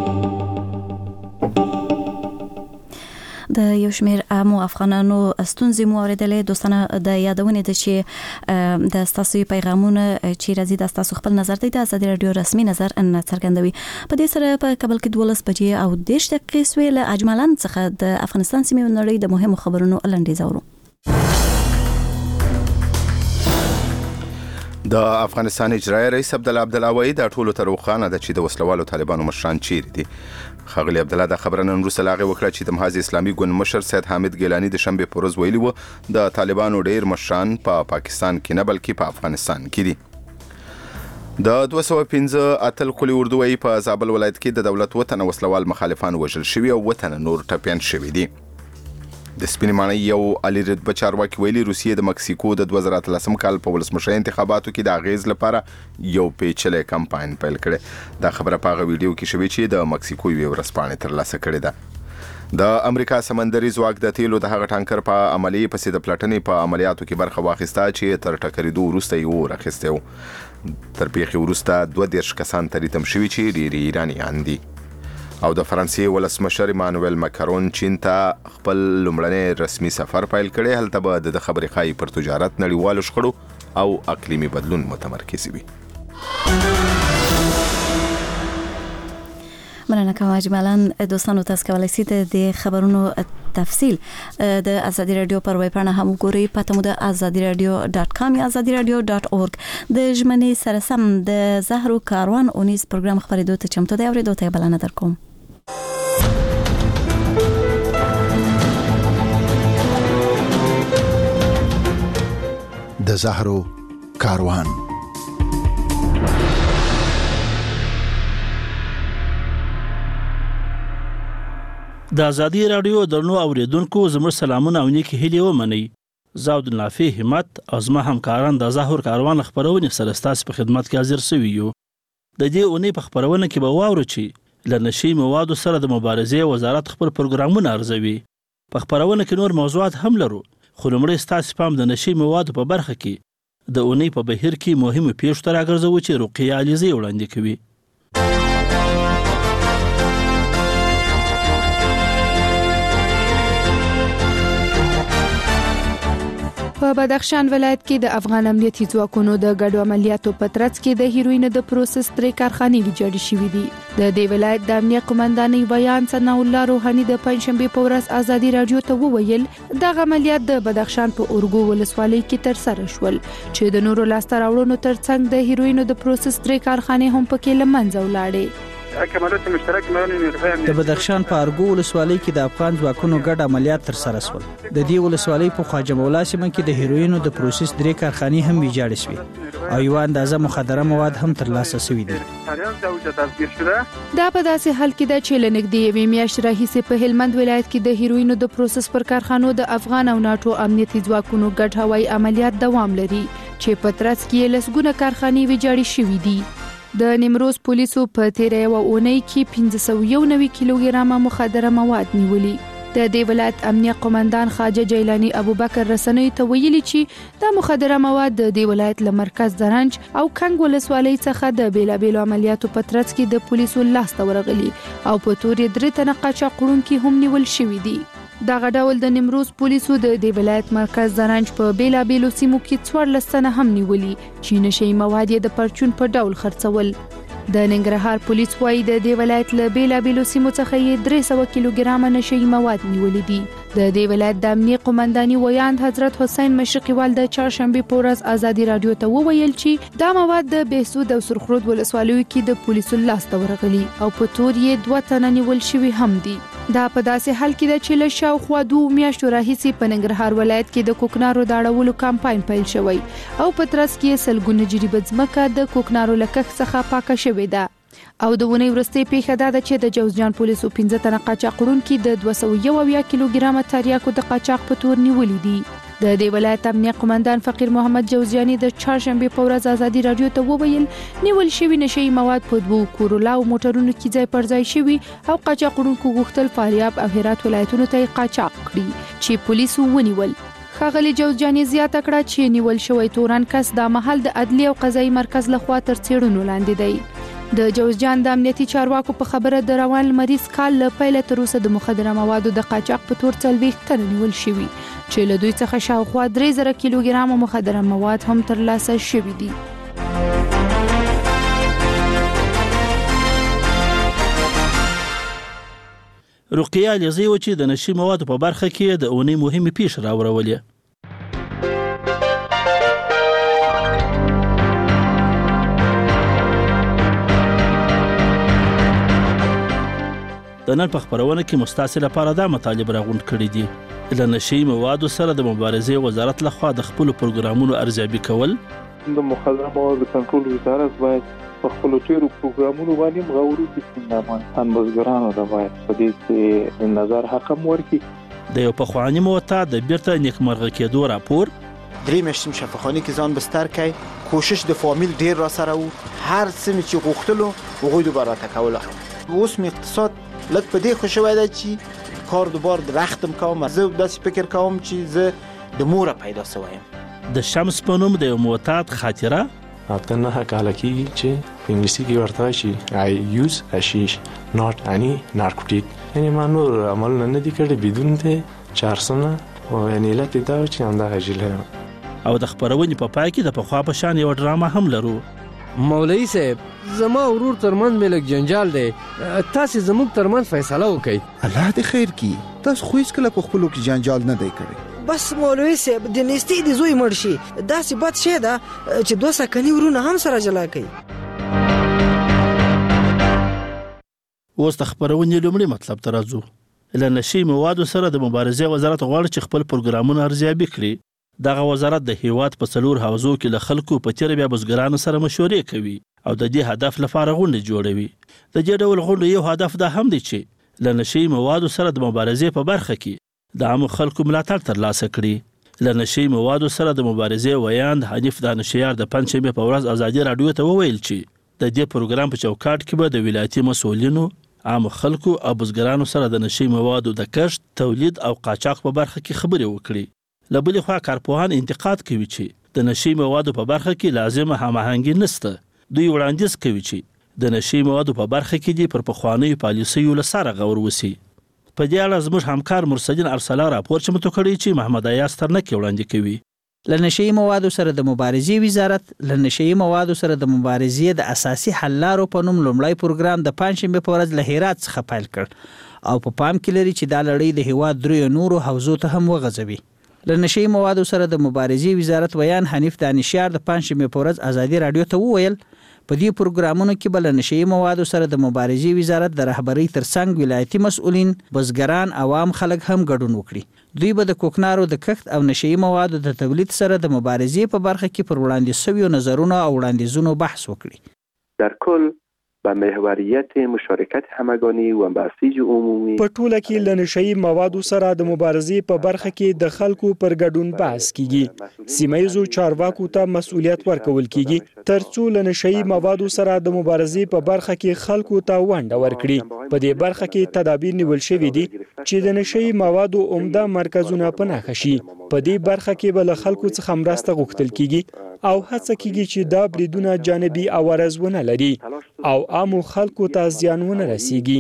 د یو شمېر عامو افغانانو ستونزې مو اورېدلې. دوستانه د یادونې ده چې د ستاسو پیغامونه چې راځي د ستاسو خپل نظر دی د آزادي راډیو رسمي نظر نه څرګندوي. په دې سره په کابل کې 12 بجې او 10 دقیقې سوې له اجمالان څخه د افغانستان سیمې نړۍ د مهمو خبرونو لنډیز اورو. د افغانستان اجرایي رئیس عبدالله وایي دا ټولو ته روښانه ده چې د وسلوالو طالبانو مشران چیرې دي. ښاغلي عبدالله دا خبره نن وروسته له هغې وکړه چې د محاذ اسلامي ګوند مشر سید حامد ګیلاني د شنبې په ورځ ویلي و د طالبانو ډېر مشران په پاکستان کې نه بلکې په افغانستان کې دي. د 215 اتل قلی اردو وایي په زابل ولایت کې د دولت وطن وسلوال مخالفان وژل شوي او وطن نور ټپیان شوي دي. د سپینې ماڼۍ یو علي رتبه چارواکي ویلي روسیې د مکسیکو د 2013 کال په ولسمشرۍ انتخاباتو کې د اغیز لپاره یو پیچلی کمپاین پیل کړی. دا خبره په هغه ویډیو کې شوې چې د مکسیکو یوې ورځپاڼې ترلاسه کړې ده. د امریکا سمندري ځواک د تیلو د هغه ټانکر په عملیې پسې د پلټنې په عملیاتو کې برخه واخیسته چې تر ټکرېدو وروسته یې اور اخیستی و. تر پیښې وروسته 22 کسان تریتم شوي چې ډېر ایرانیان دي. او د فرانسې ولسمشر ایمانوئل ماکرون چین ته خپل لومړنی رسمي سفر پیل کړی. هلته به د خبرې ښایي پر تجارت، نړیوالو شخړو او اقلیمي بدلون متمرکز وي. مننه کوم اجمالاً دوستانو تاسو کولای شئ د خبرونو تفصیل د آزادي رادیو پر ویب پاڼه هم وګورئ. پته مو د azadiradio.com یا azadiradio.org. د ژمنې سره سم د زهرو کاروان اونیز پروګرام خبرېدو ته چمتو دی. اورېدو ته بلنه درکوم. د زهرو کاروان. د آزادي راډیو درنو اوریدونکو زموږ سلامونه او نیکی هیلې ومنئ. زه عبدالنافع همت او زما همکاران د زهر کاروان خبرونې سره ستاسو په خدمت کې حاضر سوي یو. د دې اونۍ په خبرونه کې به واورو چې له نشي موادو سره د مبارزې وزارت خپل پروګرامونه ارزوي. په خبرونه کې نور موضوعات هم لرو، خو لومړی ستاسو پام د نشي موادو په برخه کې د اونۍ په بهیر کې مهمو پیښو ته راګرځوو چې رقیه علیزی وړاندې کوي. په بدخشان ولایت کې د افغان امنیتي ځواکونو د ګډو عملیاتو په ترڅ کې د هیروین د پروسس 3 کارخانې ویجاړې شوې دي. د دې ولایت د امنیت قومندانۍ بیان ثنا الله روحاني د پنځشنبه په ورځ آزادي رادیو ته وویل د عملیات د بدخشان په اورګو ولسوالۍ کې تر سره شول چې د نورو لاسته راوړنو ترڅنګ د هیروین د پروسس 3 کارخانې هم پکې لمنځه ولاړې. د بدخشان په ارګو ولسوالۍ کې د افغان ځواکونو ګډ عملیات تر سره شول. د دې ولسوالۍ په خواجه مولا سیمه کې د هیروینو د پروسس 3 کارخانې هم ویجاړې شوې او یو اندازه مخدره مواد هم ترلاسه شوي دي. دا په داسې حال کې ده چې لنږدې یوې میاشتې راهیسې په هلمند ولایت کې د هیروینو د پروسس پر کارخانو د افغان او ناټو امنیتي ځواکونو ګډ هوایي عملیات دوام لري چې په ترڅ کې یې لسګونه کارخانې ویجاړې شوې دي. د نیمروز پولیسو په تیره یوه اونۍ کې 591 کیلوګرامه مخدره مواد نیولي. د دې ولایت امنیت قومندان خواجه جیلانی ابوبکر رسنیو ته ویلي چې دا مخدره مواد د دې ولایت له مرکز زرنج او کنګ ولسوالۍ څخه د بیلابیلو عملیاتو په ترڅ کې د پولیسو لاسته ورغلي او په تورې 3 تنه قاچاقړونکي هم نیول شوي دي. دغه ډول د نیمروز پولیسو د دې ولایت مرکز زرنج په بیلابیلو سیمو کې 14 تنه هم نیولي چې نشي مواد د پرچون په ډول خرڅول. د ننګرهار پولیس وايي د دې ولایت له بیلابېلو سیمو څخه یې 300 کیلوګرامه نشهیي مواد نیولي دي. د دې ولایت د امنیه قومنداني ویاند حضرت حسین مشرقیوال د چهارشنبه په ورځ ازادي رادیو ته وویل چې دا مواد د بهسود او سرخرود ولسوالیو کې د پولیسو لاسته ورغلي او په تور یې 2 تنه نیول شوي هم دي. دا په داسې حال کې ده چې له شاوخوا 2 میاشتو راهیسې په ننګرهار ولایت کې د کوکنارو د اړولو کمپاین پیل شوی او په ترڅ کې سلګونه جریبه ځمکه د کوکنارو له کښت څخه پاکه شوې ده. او د ونې وروستۍ پیښه دا ده چې د جوزجان پولیسو 15 تنه قاچاق وړونکي د 201 کیلوګرامه تریاکو د قاچاق په تور نیولي دي. د دې ولایت امنیه قومندان فقیر محمد جوزجاني د چهارشنبه په ورځ ازادي رادیو ته وویل نیول شوي نشهیي مواد په 2 کورولا او موټرونو کې ځای پر ځای شوي او قاچاق وړونکو غوښتل فاریاب او هرات ولایتونو ته قاچاق کړي چې پولیسو ونیول. ښاغلي جوزجاني زیاته کړه چې نیول شوی تورن کس د مهال د عدلي او قضایي مرکز لخوا تر څېړنو لاندې دی. د جوزجان د امنیتي چارواکو په خبره د روان لمریز کال له پیله تر اوسه د مخدره موادو د قاچاق په تور 40 تنه نیول شوي چې له دوی څخه شاوخوا 3000 کیلوګرامه مخدره مواد هم ترلاسه شوي دي. رقیه علیزی و چې د نشي موادو په برخه کې د اونۍ مهمې پیښې راوړولې. د نن په خبرونه کې مستاسل لپاره دا مطالب راغونډ کړي دي. له نشهیي موادو سره د مبارزې وزارت لخوا د خپل پروګرامونو ارزیابي کول. د مخدره موادو کنټرول وزارت باید په خپل ټیرو پروګرامونو باندې غوړو کې د افغانستان بزګرانو د باید په دې کې نظر حق ورکړي. د یو پخواني معتاد د بیرته نیکمرغه کېدو راپور. 3 میاشتې شفاخانه کې ځان بستر کړي، کوشش د فامیل ډیر را سره وو، هر څه چې غوښتلو هغوی دوباره تکوله. اوس می اقتصاد لږ په دې خوشوي ده چې کار دوباره د وختم کوم. زه داسې فکر کوم چې زه د مور پیدا شوم. د شمس په نوم د یو معتاد خاطره. اته نه کاله کې چې په انګلیسي کې ورته شي I use hashish not any narcotic. یعنی ما نور عمل نه دي کړی بدون ته 400 او یعنی لته دا چې هم دا غجله. او د خبرونې په پای کې د پخوا په شان یو ډرامه هم لرو. مولوی صاحب زما ورور ترمن ملک جنجال دی، تاسو زموږ ترمن فیصله وکړئ. الله دې خیر کی. تاسو خو هیڅ کله په خپلو کې جنجال نه دی کړی. بس مولوی صاحب د نيستي د زوی مرشي داسې بد شه ده چې 2 سکني ورونه هم سره جلا کوي. اوس د خبرونې لومړی مطلب ته راځو. له نشهیي موادو سره د مبارزې وزارت غواړي چې خپل پروګرامونه ارزیابي کړي. دغه وزارت د هیواد په 4 حوزو کې له خلکو په تیر بیا بزګرانو سره مشورې کوي او د دې هدف لپاره غونډې جوړوي. د دې ډول غونډو یو هدف دا هم دی چې له نشهیي موادو سره د مبارزې په برخه کې د عامو خلکو ملاتړ ترلاسه کړي. له نشهیي موادو سره د مبارزې ویاند حنیف دانشیار د پنځشنبه په ورځ ازادي رادیو ته وویل چې د دې پروګرام په چوکاټ کې به د ولایتي مسؤلینو، عامو خلکو او بزګرانو سره د نشهیي موادو د کښت، تولید او قاچاق په برخه کې خبرې وکړي. له بلې خوا کارپوهان انتقاد کوي چې د نشهیي موادو په برخه کې لازمه هماهنګي نشته. دوی وړاندیز کوي چې د نشهیي موادو په برخه کې دي پر پخوانیو پالیسیو له سره غور وسی. په دې اړه زموږ همکار مرسدین ارسلا راپور چمتو کړی چې محمد ایاز ترنکي وړاندې کوي. له نشهیي موادو سره د مبارزې وزارت له نشهیي موادو سره د مبارزې د اساسي حل لارو په نوم لومړی پروګرام د پنځشنبه په ورځ له هرات څخه پیل کړ او په پام کې لري چې دا لړۍ د هیواد 3 نورو حوزو ته هم وغځوي. له نشهیي موادو سره د مبارزې وزارت ویان حنیف دانشیار د پنځشنبه په ورځ ازادي رادیو ته وویل په دې پروګرامونو کې بل نشهیي موادو سره د مبارزې وزارت د رهبری ترڅنګ ولایتي مسؤلین، بزګران، عوام خلک هم ګډون وکړي. دوی به د کوکنارو د کښت او نشهیي موادو د تولید سره د مبارزې په برخه کې پر وړاندې شویو نظرونو او وړاندیزونو بحث وکړي. در کل به محوریت مشارکت همگانی و بسیج عمومی په ټوله کې له نشهیي موادو سره د مبارزې په برخه کې د خلکو پر ګډون بحث کیږي. سیمایزو چارواکو ته مسؤلیت ورکول کیږي ترڅو له نشهیي موادو سره د مبارزې په برخه کې خلکو ته ونډه ورکړي. په دې برخه کې تدابیر نیول شوي دي چې د نشهیي موادو عمده مرکزونه په نښه شي. په دې برخه کې به له خلکو څخه مرسته غوښتل کیږي او هڅه کیږي چې دا بریدونه جانبي عوارض ونه لري او عامو خلکو ته زیان ونه رسیږي.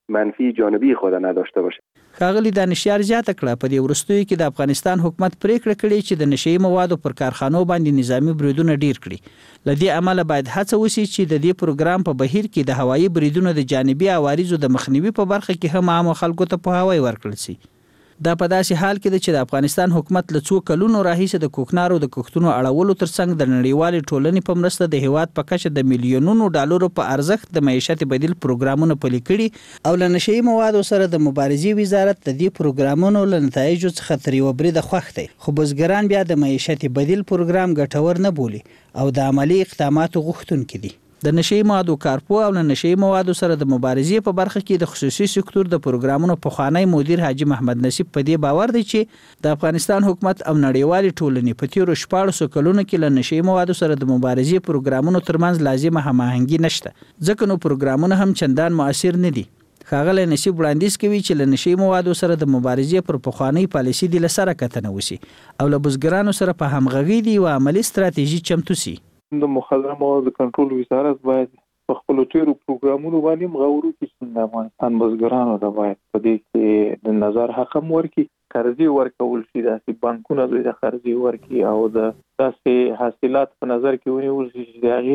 منفی جانبی خود نداشته باشه. ښاغلي دانشیار زیاته کړه په دې وروستیو کې د افغانستان حکومت پریکړه کړې چې د نشئی موادو پر کارخانو باندې نظامی بریدونه ډیر کړي. لدې عمله باید هڅه وشي چې د دې پروګرام په بهیر کې د هوایي بریدونو د جانبي عوارضو د مخنیوي په برخه کې هم عام خلکو ته پوهاوی ورکړل شي. دا په داسې حال کې چې د افغانستان حکومت له څو کلونو راهیسې د کوکنارو د کښتونو اړولو ترڅنګ د نړیوالې ټولنې په مرسته د هیواد په کچه د میلیونونو ډالرو په ارزښت د معیشت بدیل پروګرامونه پلي کړي او له نشئی موادو سره د مبارزې وزارت د دې پروګرامونو له نتایجو څخه تر یوه بریده خوښ دی، خو بزګران بیا د معیشت بدیل پروګرام ګټور نه بولي او د عملی اقداماتو غوښتونکي دي. د نشئی موادو کارپو او له نشئی موادو سره د مبارزې په برخه کې د خصوصي سکتور د پروګرامونو پخوانی مدیر حاجی محمد نصیب په دې باور دی چې د افغانستان حکومت او نړیوالې ټولنې په تیرو 14 کلونو کې له نشئی موادو سره د مبارزې پروګرامونو ترمنځ لازمه هماهنګي نشته، ځکه نو پروګرامونه هم چندان مؤثر نه دي. ښاغلی نصیب وړاندیز کوي چې له نشئی موادو سره د مبارزې پر پخوانی پالیسي د لسره کتنه وشي او له بزګرانو سره په همغږي دی او عملی ستراتیژي چمتو شي. د مخدره موادو کنټرول وزارت باید په خپل تیرو پروګرامونو باندې مغورو کې د افغانستان بزګرانو د باید په دې کې د نظر حق ورکړي، قرضې ورکول شي، داسې بانکونه دوی د قرضې ورکړي او د داسې حاصلات په نظر کې ونیول شي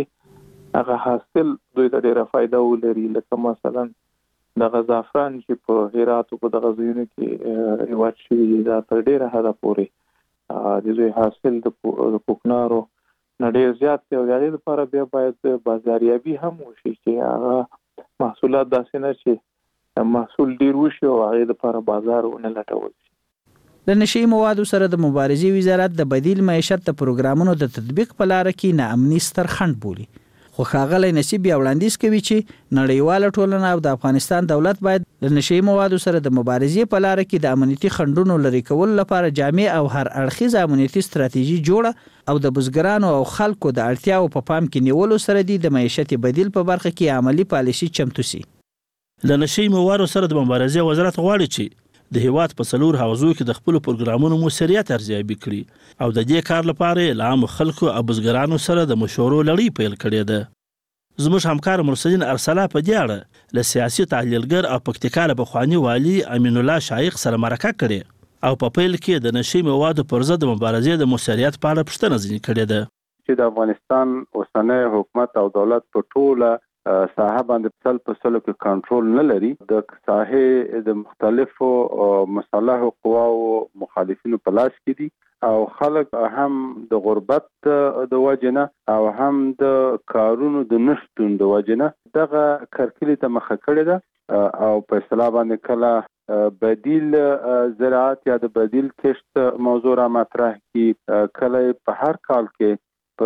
چې هغه حاصل دوی ته ډېره فایده ولري، لکه مثلا د زعفران چې په هرات او په دغه ځایونو کې رواج شوي دا تر ډېره حده پورې د دوی حاصل د کوکنارو ډېر زیات دی او د هغې لپاره بیا باید بازاریابي هم وشي چې هغه محصولات داسې نه چې محصول ډېر وشي او هغې لپاره بازار ونه لټول شي. د نشئی موادو سره د مبارزې وزارت د بدیل معیشت د پروګرامونو د تطبیق په لاره کې ناامني ستر خنډ بولي، خو ښاغلی نصیب بیا وړاندیز کوي چې نړیواله ټولنه او د افغانستان دولت باید د نشئی موادو سره د مبارزې په لاره کې د امنیتي خنډونو لرې کولو لپاره جامع او هر اړخیزه امنیتي ستراتیژي جوړه او د بزګرانو او خلکو د اړتیاو په پام کې نیولو سره د معیشت بدیل په برخه کې عملی پالیسي چمتو شي. د نشئی موادو سره د مبارزې وزارت غواړي چې د هیواد په څلور حوزو کې د خپل پروګرامونو موثریت ارزیابي کړي او د دې کار لپاره له عامو خلکو او بزګرانو سره د مشورو لړۍ پیل کړې ده. زموږ همکار مرسلین ارسلا په دې اړه له سیاسي تحلیلګر او پکتیکا له پخواني والي امین الله شایق سره مرکه کړې او په پیل کې د نشئی موادو پر ضد مبارزې د موثریت په اړه پوښتنه ځینې کړې ده چې د افغانستان اوسنی حکومت او دولت په ټوله ساحه باندې په سلو کې کنټرول نه لري. د ساحې د مختلفو مصالحو قواو مخالفینو په لاس کې دي او خلک هم د غربت د وجنه او هم د کارونو د نشټون د وجنه دغه کرکلې ته مخه کړې ده او په اصطلاح باندې کله بدیل زراعت یا د بدیل کښت موضوع را مطرح کی، کله په هر کال کې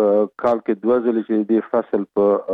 دوه ځلې چې د فصل په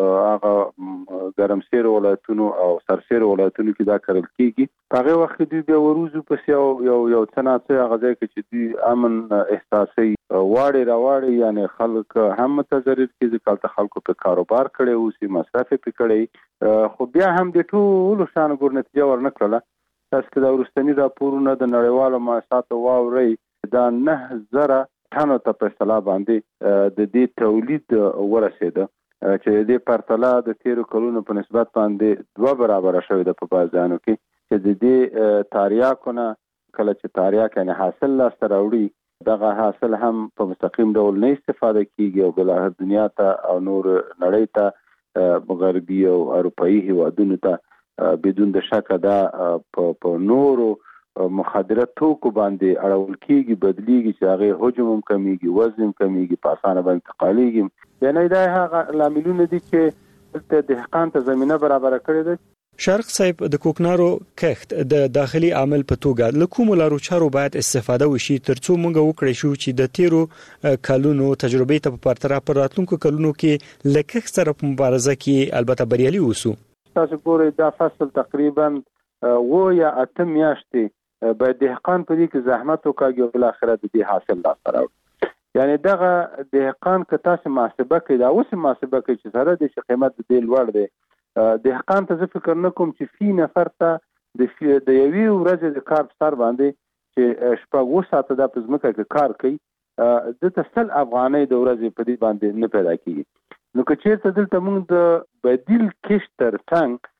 هغه ګرمسیر ولایتونو او سرسیر ولایتونو کې دا کرل کیږي. په هغه وخت دوی بیا وروزو پس یو څنګه هغه ځای کې چې دوی امن احساسي واړي یعنی خلک هم متضرر کیږي، کله خلکو په کاروبار کړي او سي مصرف په کړي، خو بیا هم د ټول شان ګور نتیجه ورنکړه. تاسو کې د ورستنی راپورونه د نړیوالو مؤسساتو واوري دا 9000 ټانو ته په اصطلاح باندې د دې تولید ورسېده چې د پرتله د 13 کلونو په نسبت باندې 2 برابر شوی د په بازارونو کې چې د دې تاریاکونه کله چې تاریاک یعنی حاصل لا سره وړي دغه حاصل هم په مستقیم ډول نه استفاده کیږي او بل دنیا ته او نور نړۍ ته غربي او اروپאי هیوادونو ته بدون د شک دا په نورو مخدره توکو باندې اړول کیږي، بدلیږي چې هغه حجم هم کمیږي، وزن هم کمیږي، په اسانه باندې انتقالیږي. یعنی دا هغه لاملونه دي چې د دهقان ته زمينه برابر کړې ده. شرق صاحب د کوکنارو کښت د داخلي عامل په توګه له کومو لارو چارو باید استفاده وشي ترڅو موږ وکړی شو چې د تیرو کلونو تجربې ته په پرتله پر راتلونکو کلونو کې له کښت سره په مبارزه کې البته بریالي اوسو. تاسو ګورئ دا فصل تقریبا 8 میاشتې به دهقان په دې کې زحمت وکړي او بل اخره د دې حاصل لا سره یعنی دغه دهقان که تاسو محاسبه کړئ دا اوس محاسبه کوي چې سره د قیمت د دې لوړ دی دهقان ته فکر نه کوم چې فی نفر ته د یوې ورځې د کار سر باندې چې شپږ ساعته د پزمکه کې کار کوي د تسل افغانۍ د ورځې په دې باندې نه پیدا کیږي. نو که چیرته دلته موږ د بدیل کښت ترڅنګ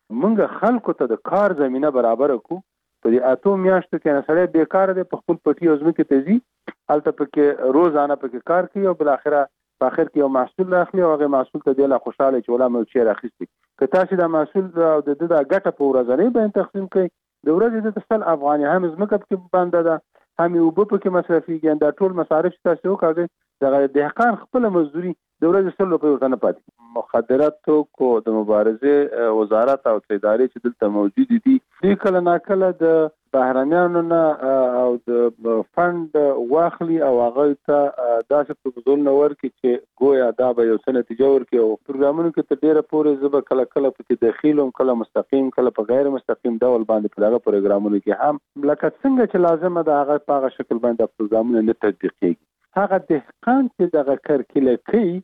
موږ خلکو ته د کار زمينه برابر کو. په دې اته میاشتو کې نه سړی بیکار دی، په خپل پټي او ځمکې ته ځي، هلته پکې روزانه پکې کار کوي او بل اخره په اخر کې یو محصول راخلي او هغه محصول ته دی لا خوشاله چې ولا مو چیر اخیستي. که تاسو دا محصول او د ګټه په ورځنی باندې تقسیم کړئ، د ورځې د 100 افغاني هم ځمکه کې باندې ده، هم یو په کې مصرفيږي، دا ټول مصارف تاسو وکړئ، د دهقان خپل مزدوري د ورځې 100 روپۍ ورته نه پاتې. مخدراتو کو د مبارزه وزارت او ادارې چې دلته موجود دي، دوی کله ناکله د بهرنیانو نه او د فند واخلي او هغه ته داسې پروپوزل نه ورکړي چې ګویا دا به یو څه نتیجه ورکړي. او پروګرامونو کې تر ډېره پورې زه به کله کله پکې داخل وم، کله مستقیم، کله په غیر مستقیم ډول باندې په دغه پروګرامونو کې هم لکه څنګه چې لازمه ده هغه په هغه شکل باندې پروګرامونه نه تطبیق کېږي. هغه دهقان چې دغه کرکیله کوي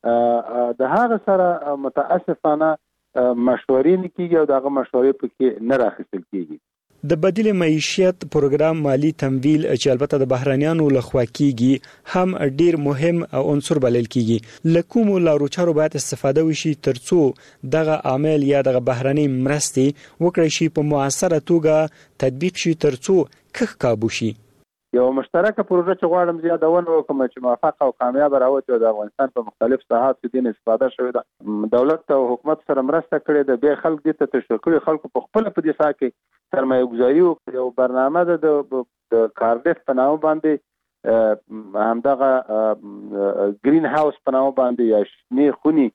د هغه سره متاسفانه مشورې نه کیږي او دغه مشورې پکې نه راخیستل کیږي. د بدیل معیشت پروګرام مالی تمویل چې البته د بهرانيانو لخوا کیږي هم ډیر مهم عنصر بلل کیږي. لکوم لارو چارو باید استفاده وشي ترڅو دغه عامل یا دغه بهراني مرستې وکړي شي په موثره توګه تطبیق شي ترڅو کخ کابو شي. یو مشترکه پروژه چې غواړم زیاتونه وکم چې موفق او کامیاب راوځي د افغانستان په مختلف ساحات کې د استفاده شوې ده. دولت او حکومت سره مرسته کړې ده، به خلک دې ته تشویق کړي، خلکو په خپل په دې ساحه کې سرمایه گذاري وکړي. یو برنامه ده د کاردف په نامه باندې، همدغه گرین هاوس په نامه باندې یا شنې خوني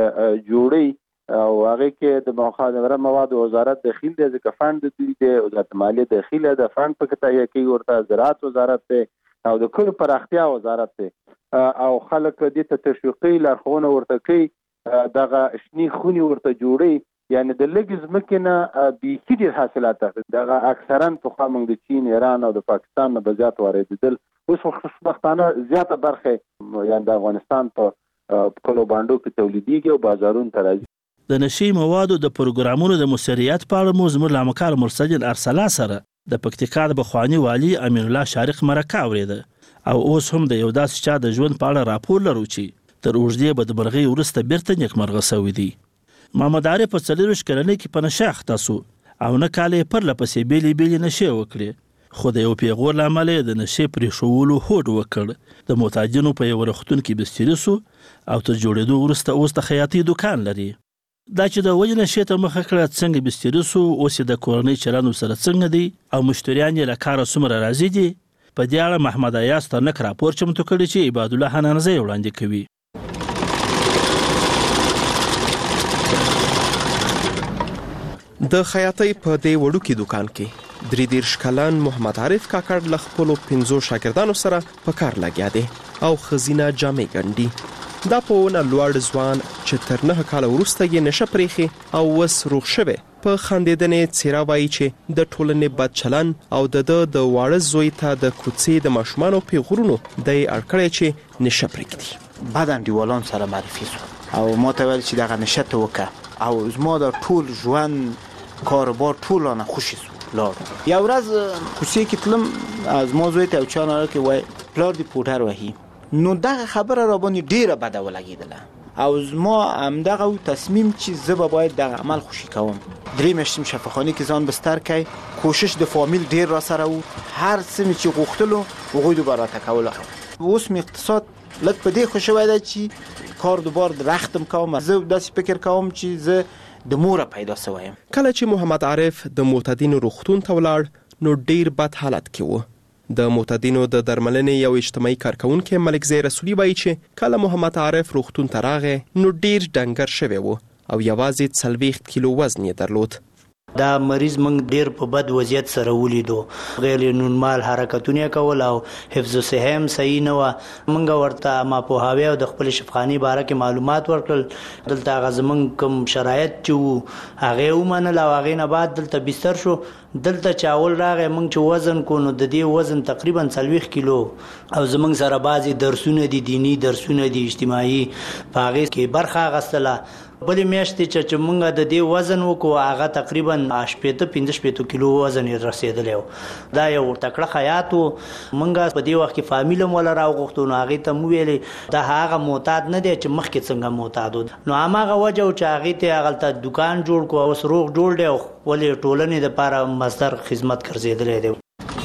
جوړي او هغه کې د مخدره موادو وزارت داخل دی، ځکه فند دی وزارت مالیه داخل دی، فند پکې تهیه کوي، ورته زراعت وزارت دی او د کلو پراختیا وزارت دی او خلک دې ته تشویقي لارښوونه ورته کوي، دغه شنې خوني ورته جوړي. یعنی د لګ ځمکې نه بیخي ډېر حاصلات دغه اکثرا په خوا موږ د چین، ایران او د پاکستان نه به زیات واردېدل. اوس خوشبختانه زیاته برخه یعنی د افغانستان په کلو باندو کې تولیدېږي او بازارونو ته راځي. د نشي موادو د پروګرامونو د موثریت په اړه مو زموږ له همکار مرسجن ارسلا سره د پکتیکا د بخوانی والی امین الله شارق مرکه اورېده او اوس هم د یو داسې چا د ژوند په اړه راپور لرو چې تر اوږدې بدمرغۍ وروسته بیرته نیکمرغه سوی دی. محمد عارف په 40 کلنۍ کې په نشه اخته سو او نه کالې پرله پسې بیلې نشې وکړې، خو د یو پیغور له امله د نشې پرېښولو هوډ وکړ. د محتاجینو په یو روغتون کې بستري سو او تر جوړېدو وروسته اوس د خیاطۍ دکان لري. دا چې د وجه نشې ته مخه کړه څنګه بستري سو، اوس د کورنۍ چلند سره څنګه دی او مشتریان یې له کاره څومره راضي دي، په دې اړه محمد ایاز ترنک راپور چمتو کړی چې عباد الله حنانزی وړاندې کوي. د خیاطۍ په دې وړوکي دکان کې 33 کلن محمد عارف کاکړ له خپلو 15 شاګردانو سره په کار لګیا دی او خزینه جامې ګنډي. دا په ونه لوړ ځوان چې تر 9 کاله وروسته یې نشه پرېښې او اوس روغ شوی په خندېدنې څېره وایي چې د ټولنې بد چلن او د واړه زوی ته د کوڅې د ماشومانو پیغورونو دی اړ کړی چې نشه پرېږدي. بعد انډیوالان سره معرفي شو او ما ته ویل چې دغه نشه ته وکړه او زما د ټول ژوند کاروبار ټول نه خوشي شو. لاړ یو ورځ کوڅې کې تلم، از ما زوی ته یو چا راکړی وای پلار دې پوټر وهي، نو دغه خبره را باندې ډیره بده ولګېدله او زما همدغه تصمیم چې زه به باید دغه عمل خوشي کوم. 3 میاشتې شفاخانه کې ځان بستر کړی، کوشش د فامیل ډیر را سره وو، هر څه مې چې غوښتلو هغوی دوباره کوله. اوس مې اقتصاد لږ په دې خوشوي ده چې کار دوباره رختم کوم. زه داسې فکر کوم چې زه د موره پیدا سویم. کله چې محمد عارف د معتادینو روغتون ته ولاړ نو ډیر بد حالت کې و. د معتادینو د درملنې یو اجتماعي کارکونکي ملک زی رسولي وایي چې کله محمد عارف روغتون ته راغی نو ډیر ډنګر شوی و او یوازې 40 کیلو وزن یې درلود. دا مریض موږ ډیر په بد وضعیت سره ولیدو، غیر نورمال حرکتونه کول او حفظ صحه هم صحیح نه و. موږ ورته ما په هاوی او د خپل شفاخاني باره کې معلومات ورکړل. دلته غزمن کوم شرایط چې هغه ومنل او هغه نه بعد دلته بستر شو. دلته چاول راغی، موږ چې وزن کو نو د دې وزن تقریبا 40 کیلو او زموږ سره بعضی درسونه دي، دینی درسونه دي، اجتماعي په هغه کې برخه غستله. بلې میاشتې چې مونږ د دې وزن وکړو هغه تقریبا 15 کیلو وزن یې رسیدلی و. دا یو تکړه خیاط و. مونږ په دې وخت کې فامیل هم ولا راوغوښتو نو هغې ته مو ویلې دا هغه معتاد نه دی چې مخکې څنګه معتاد و. نو هماغه وجه و چې هغې ته هغلته دکان جوړ کړو، اوس روغ جوړ دی او ولې ټولنې دپاره مصدر خدمت ګرځېدلی دی.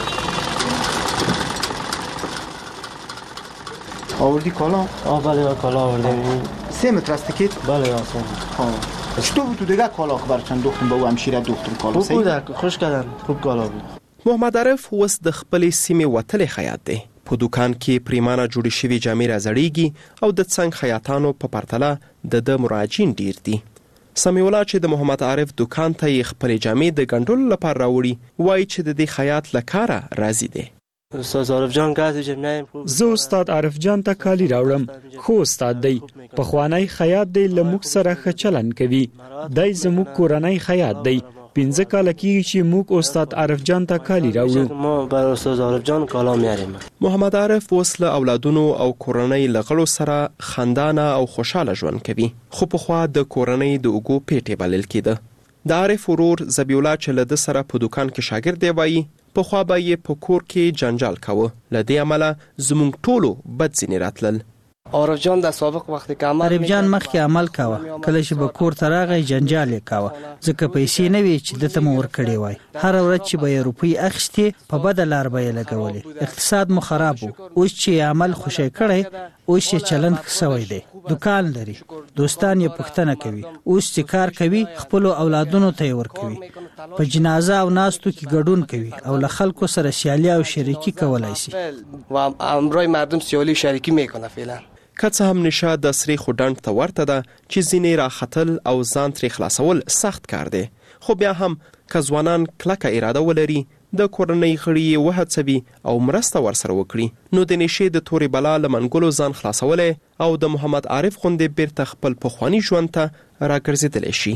آوردی کالا؟ بله کالا آوردیم. 3 متر است تکیت؟ بله 3. چطور بود تو دیگه کالا که برچن دوختم با او همشیره دوختم کالا؟ خوب بود، خوش کردن، خوب کالا بود. محمد عارف اوس د خپلې سیمې وتلی خیاط دی. په دوکان کې پریمانه جوړې شوي جامې راځړېږي او د څنګ خیاطانو په پرتله د مراجعین ډیر دي. سمیع الله چې د محمد عارف دوکان ته یې خپلې جامې د ګنډلو لپاره راوړي وایي چې د دې خیاط له کاره راضي دی. استاد عارف جان زه استاد عارف جان ته کالي راوړم، خو استاد دی پخوانی خیاط دی، له موږ سره ښه چلند کوي. دی زموږ کورنی خیاط دی. 15 کاله کېږي چې موږ استاد عارف جان ته کالي راوړو. ما بر استاد عارف جان کالا میاریم. محمد عارف اوس له اولادونو او کورنۍ له غړو سره خندانه او خوشاله ژوند کوي، خو پخوا د کورنۍ د اوږو پیټې بلل کېده. د عارف ورور ذبیح الله چې له ده سره په دوکان کې شاګرد دی وایي پخوا به یې په کور کې جنجال کاوه، له دې امله زموږ ټولو بد ځینې راتلل. عارف جان د سابق وخت کې عمل عارف جان مخکې عمل کاوه، کله چې به کور ته راغی جنجال یې کاوه، ځکه پیسې نه وي چې دته مو ورکړې وای. هر ورځ چې به یې روپۍ اخیستې په بده لار به یې لګولې. اقتصاد مو خراب و. اوس چې عمل خوشی کړی، اوس یې چلند ښه سوی دی. دوکان لري، دوستان یې پوښتنه کوي. اوس چې کار کوي خپلو اولادونو ته یې ورکوي. په جنازه او ناستو کې ګډون کوي او له خلکو سره سیالي او شریکي کولای شي. و امروی مردم سیالی شریکی میکنه فعلا. که څه هم نشه د سریخ ډنډ ته ورته ده چې ځینې راختل او ځان ترې خلاصول سخت کار دی، خو بیا هم که ځوانان کلکه اراده ولري د کورنۍ غړي یې وهڅوي او مرسته ورسره وکړي نو د نشې د تورې بلا له منګولو ځان خلاصولی او د محمد عارف غوندې بیرته خپل پخواني ژوند ته راګرځېدلی شي.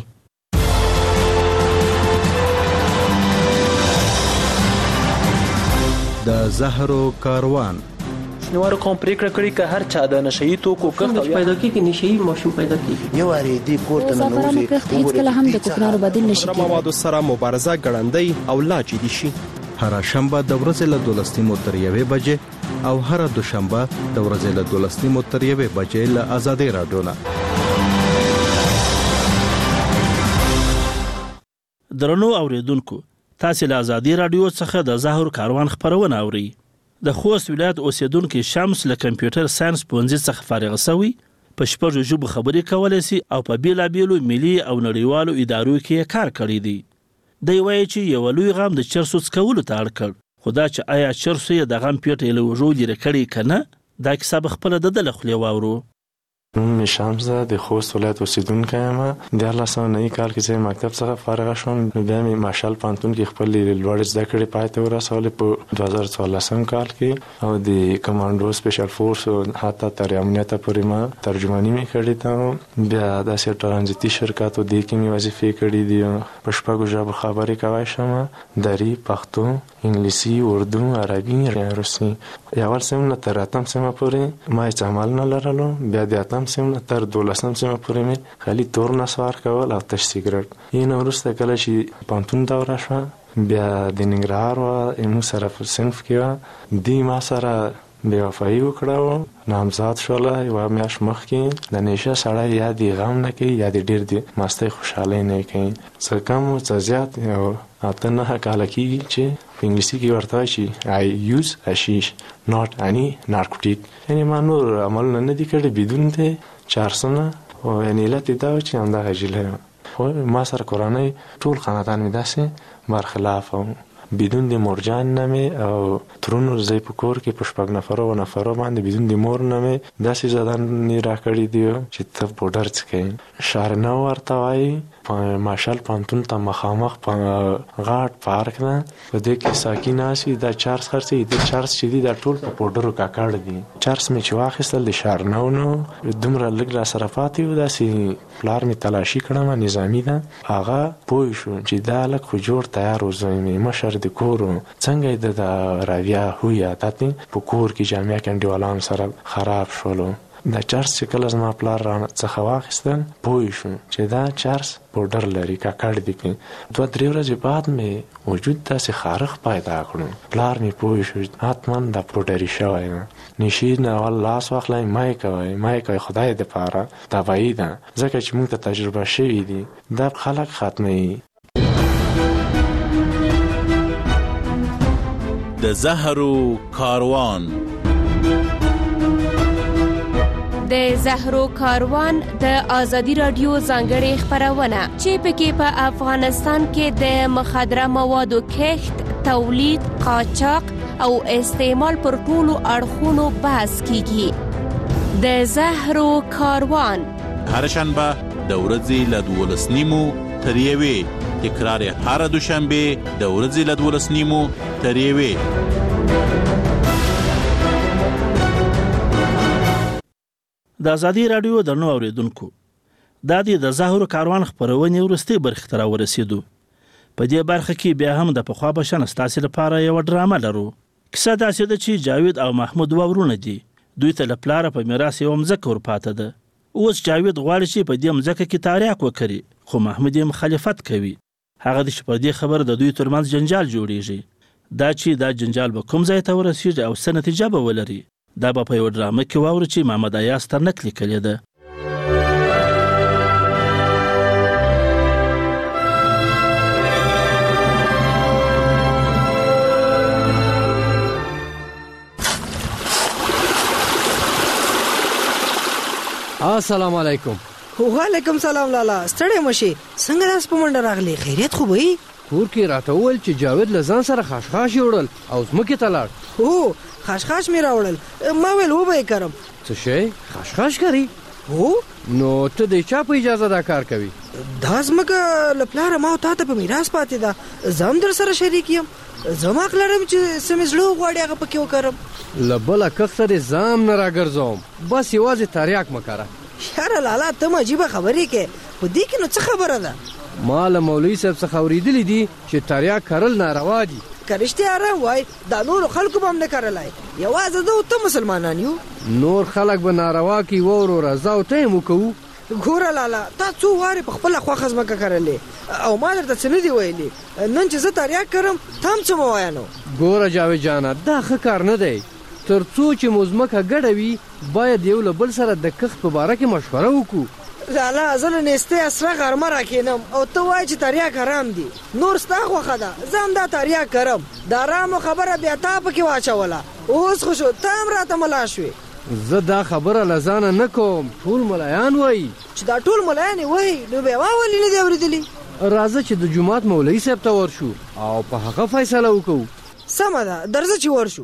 د زهرو کاروان شنوارو کوم پریکړه کړې که هر چا د نشئی توکو کښت پیدا کیږي نشئی ماشوم پیدا کیږي یو اړې دی کوړه نه نوځي هیڅ کله هم د کوکنارو بدیل نشي کېدای. موادو سره مبارزه ګړندۍ او لا جدي شي. هر شنبه د ورځې له 12 تر 1 بجې او هر دوشنبه د ورځې له 12 تر 1 بجې له آزادۍ رادیو نه. درنو اوریدونکو، تاسو له آزادۍ رادیو څخه د زهر کاروان خبرونه اورئ. د خوست ولایت اوسیدونکو شمس له کمپیوټر ساينس پوهنځي څخه فارغ شوی، په شپږو ژبو خبرې کولای شي او په بیلابیلو ملي او نړیوالو ادارو کې کار کړی دی. دی وایي چې یو لوی غم د چرسو څکولو ته اړ کړ، خو دا چې آیا چرسو یې د غم پیټې له وژو لرې کړی که نه، دا کیسه به خپله د ده له خولې واورو. نوم مې شمس ده، د خوست ولایت اوسیدونکی یم. د 1990 کال کې چې مکتب څخه فارغ شوم، بیا مې ماشال پوهنتون کې خپلې لوړې زده کړې پای ته ورسولې په 2014 کال کې، او د کمانډو سپیشل فورس حتی تر امنیته پورې ما ترجماني مې کړې ده. بیا داسې ټرانزیتي شرکاتو دې کې مې وظیفې کړې دي. په شپږو ژبو خبرې کولی شم، دري، پښتو، انګلیسي، اردو، عربي، روسي. اول سیم نه تر 8 سیمه پورې ما هیڅ عمل نه لرلو. بیا د 8 سیمه تر 12 سیمه پورې مې خالي تور نسوار کول او تش سیګریټ. یې وروسته کله چې پوهنتون دوره شوه، بیا د ننګرهار موږ سره په صنف کې دی ما سره بې وفایي وکړه، نامزاد شوله. یوه میاشت مخکې د نشه سړی یا د غم نه کوي یا د ډېر د مستۍ خوشحالۍ نه کوي. څه کم څه زیات یو 8-9 کاله کېږي چې په انګلیسي کې ورته وایي چې I use حشیش not any narcotic. یعنې ما نور عملونه نه دي کړي بدون د چارسونه، او یعنې علت یې دا و چې همدغه جیلی یم. خو ما سره کورنۍ ټول خاندان مې داسې برخلاف و. بدون د مورجان نه مې او ترونو زی په کور کې په 6 نفرو باندې بدون د مور نه مې داسې زدنې راکړي دي چې ته پوډر څکوې. شارنه ورته وایي، ماشال پوهنتون ته مخامخ په غاټ پارک نه په دې کې ساقي ناست وي، دا چارس خرڅوي. د چارس چې دي دا ټول په پوډرو کاکړ دي. چارس مې چې واخیستل د شارنو نو دومره لږ را سره پاتې و، داسې پلار مې تلاشي کړم، نظامي ده. هغه پوه شو چې دا هلک خو جوړ تیار و، زوی مې مشر د کور و، څنګه یې د راویه هوی عادت په کور کې جامعه کې انډیوالانو سره خراب شولو. دا چرس چې کله زما پلار را څخه واخیستل پوه شو چې دا چرس پوډر لري کاکړ دی پې 2-3 ورځې بعد مې وجود داسې خارښ پیدا کړو پلار مې پوه شو حتما دا پوډري شوی نشي نه اول لاس واخلئ مای کوئ خدای دپاره دوايي ده ځکه چې موږ ته تجربه شوي دي دا خلک ختموي د زهرو کاروان د زهرو کاروان د آزادي رادیو ځانګړې خبرونه چې پکې په افغانستان کې د مخدره موادو کښت، تولید، قاچاق او استعمال پر ټولو اړخونو بحث کیږي. د زهرو کاروان هر شنبه د ورځې له 12:30 تر 1 تکرار هر دوشنبه د ورځې له 12:30 تر 1. د آزادي رادیو د نو اوریدونکو دا د زهرو کاروان خبرونه ورستي برخه تر ورسېدو. په دې برخه کې بیا هم د پخوا بشن ستاسو لپاره یو ډرامه لرو. کیسه داسې ده چې جاوید او محمود ورونه دي. دوی ته لپاره په میراث یو مځکه ورپاته ده. اوس جاوید غواړي چې په دې مځکه کې تاریخ وکړي، خو محمود یې مخالفت کوي. هغه د شپږ خبر د دوی ترمنځ جنجال جوړیږي. دا چې دا جنجال به کوم ځای ته ورسیږي او څه نتیجه به ولري دا به په یو ډرامه کې واورو چې محمد ایاز ترنک لیکلې ده. السلام علیکم. وعلیکم سلام لالا. ستړی مشي څنګه داس په منډه راغلی؟ خیریت خو به کور کې راته وویل چې جاوید له ځان سره خاشخاش وړل او ځمکې ته لاړ. هو خاشخاش مې راوړل. ما ویل و به یې کرم. څه شی خاشخاش کوي؟ هو نو ته د چا په اجازه دا کار کوي؟ دا ځمکه له پلاره ما او تا ته په میراث پاتې ده. زه هم در سره شریک یم. زما حق لرم چې څه مې زړه وغواړي هغه پکې وکړم. له بله کښته دې ځام نه راګرځوم. بس یوازې تریاک مه کاره. یاره لالا ته م عجیبه خبرې کې په دې کې نو څه خبره ده؟ ما له مولوي صاحب څخه اورېدلي دي چې تریاک کرل ناروا دي. که رښتیا آرام وای دا نورو خلکو به هم نه کرلی. یوازې زه او ته مسلمانان یو. نور خلک به ناروا کوي وروره زه او ته یې مو کوو. ګوره لالا تا څو وارې په خپله خوښه ځمکه کرلې او ما درته څه نه دي ویلي. نن چې زه تریاک کرم ته هم څه مه وایه نو. ګوره جاوید جانه دا ښه کار نه دی. تر څو چې مو ځمکه ګډه وي باید یو له بل سره د کښت په باره کې مشوره وکړو. لالا زه له نیستۍ اسره غرمه راکښېنم او ته وایې چې تریاک حرام دي. نور ستا خوښه ده زه هم دا تریاک کرم. د حرامو خبره بیا تا پکې واچوله. اوس خو شو ته هم راته ملا شوې. زه دا خبره له ځانه نه کوم. ټول ملایان وایي. چې دا ټول ملایان یې وایي نو بیا ما ولې نه دي اورېدلي؟ راځه چې د جومات مولوي صاحب ته ورشو او په هغه فیصله وکړو. سمه ده درځه چې ورشو.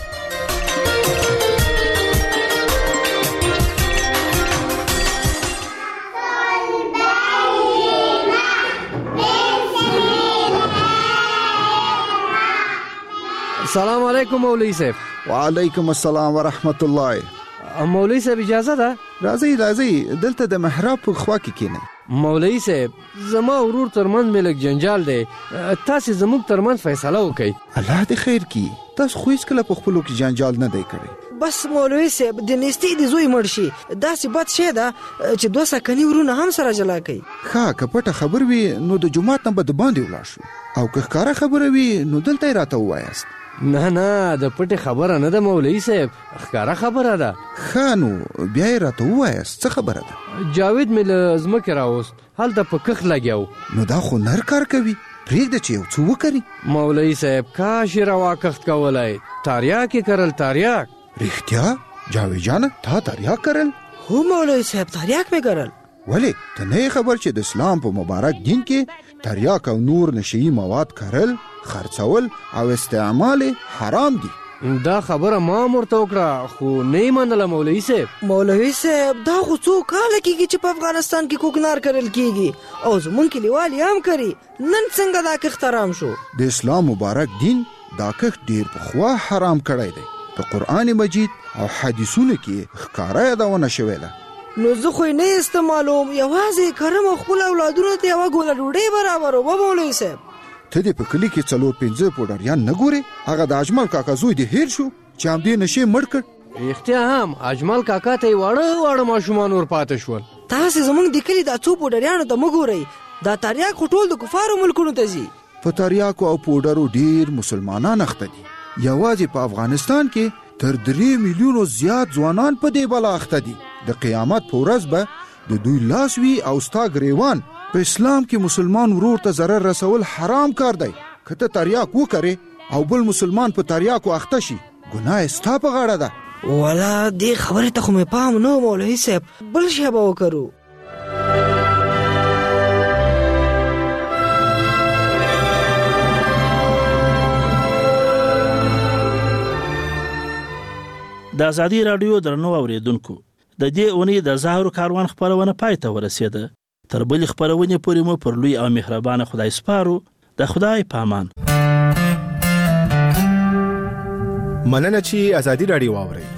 السلام علیکم مولوی صاحب. وعلیکم السلام ورحمت الله. مولوی صاحب اجازه ده؟ راځئ دلته د محراب په خوا کې کېنئ. مولوی صاحب زما ورور ترمن مې لږ جنجال دی. تاسې زموږ ترمن فیصله وکړئ. الله دې خیر کړي. تاسو خو هیڅکله په خپلو کې جنجال نه دی کړی. بس مولوی صاحب د نیستۍ د زوی مړ شي داسې بد شی ده چې 2 سکني ورونه هم سره جلا کوي. ښه که پټه خبر وي نو د جومات نه به د باندې ولاړ شو او که ښکاره خبره وي نو دلته یې راته ووایاست. نه د پټې خبره نه ده مولوي صاحب ښکاره خبره ده. ښه نو بیا یې راته ووایاست څه خبره ده؟ جاوید مې له ځمکې راوست هلته په کښت لګیا و. نو دا خو نر کار کوي پرېږده چې یو څه وکړي. مولوي صاحب کاش یې روا کښت کولی. تریاک یې کرل تریاک. رښتیا جاوید جانه تا تریاک کرل؟ هو مولوي صاحب تریاک مې کرل. ولې ته نه یې خبر چې د اسلام په مبارک دین کې تریاک او نور نشئی مواد کرل خرڅول او استعمال حرام دي؟ دا خبره ما ورته وکړه خو نه یې منله مولوي صاحب. مولوي صاحب دا خو څو کاله کېږي چې په افغانستان کې کوکنار کرل کېږي او زمونږ کلیوال یې هم کري. نن څنګه دا کښت حرام شو؟ د اسلام مبارک دین دا کښت ډېر پخوا حرام کړی دی. په قرآن مجید او حدیثونو کې ښکاره یادونه شوې ده. نو زه خو یې نه استعمالوم یوازې کرم او خپل اولادونو ته یوه ګوله ډوډۍ برابرومه. مولوي صاحب ته دې په کلي کې 4-5 پوډریان نه ګورې؟ هغه د اجمل کاکا زوی دې هیر شو چې همدې نشې مړ کړ. اختیا هم اجمل کاکا ته وړه ماشومان ور پاتې شول. تاسو زمونږ د کلی د څو پوډریانو ته مګورئ، دا تریاک ټول د کفارو ملکونو ته ځي. په تریاکو او پوډرو ډیر مسلمانان اخته دي. یوازې په افغانستان کې تر 3 میلیونو زیات ځوانان په دې بلا اخته دي. د قیامت په ورځ به د دوی لاس وي او ستا ګریوان. په اسلام کې مسلمان ورور ته ضرر رسول حرام کار دی. که ته تریاک وکړې او بل مسلمان په تریاکو اخته شي، ګناه ستا په غاړه ده. والا دې خبرې ته خو مې پام نه مولوي صاحب، بل شی به وکړو. د ازادي رادیو درنو اوریدونکو، د دې اونۍ د زهرو کاروان خبرونه پای ته ورسېده. تر بلې خبرونې پورې مو پر لوی او مهربانه خدای سپارو. د خدای پامان. مننه چې ازادي رادیو واورئ.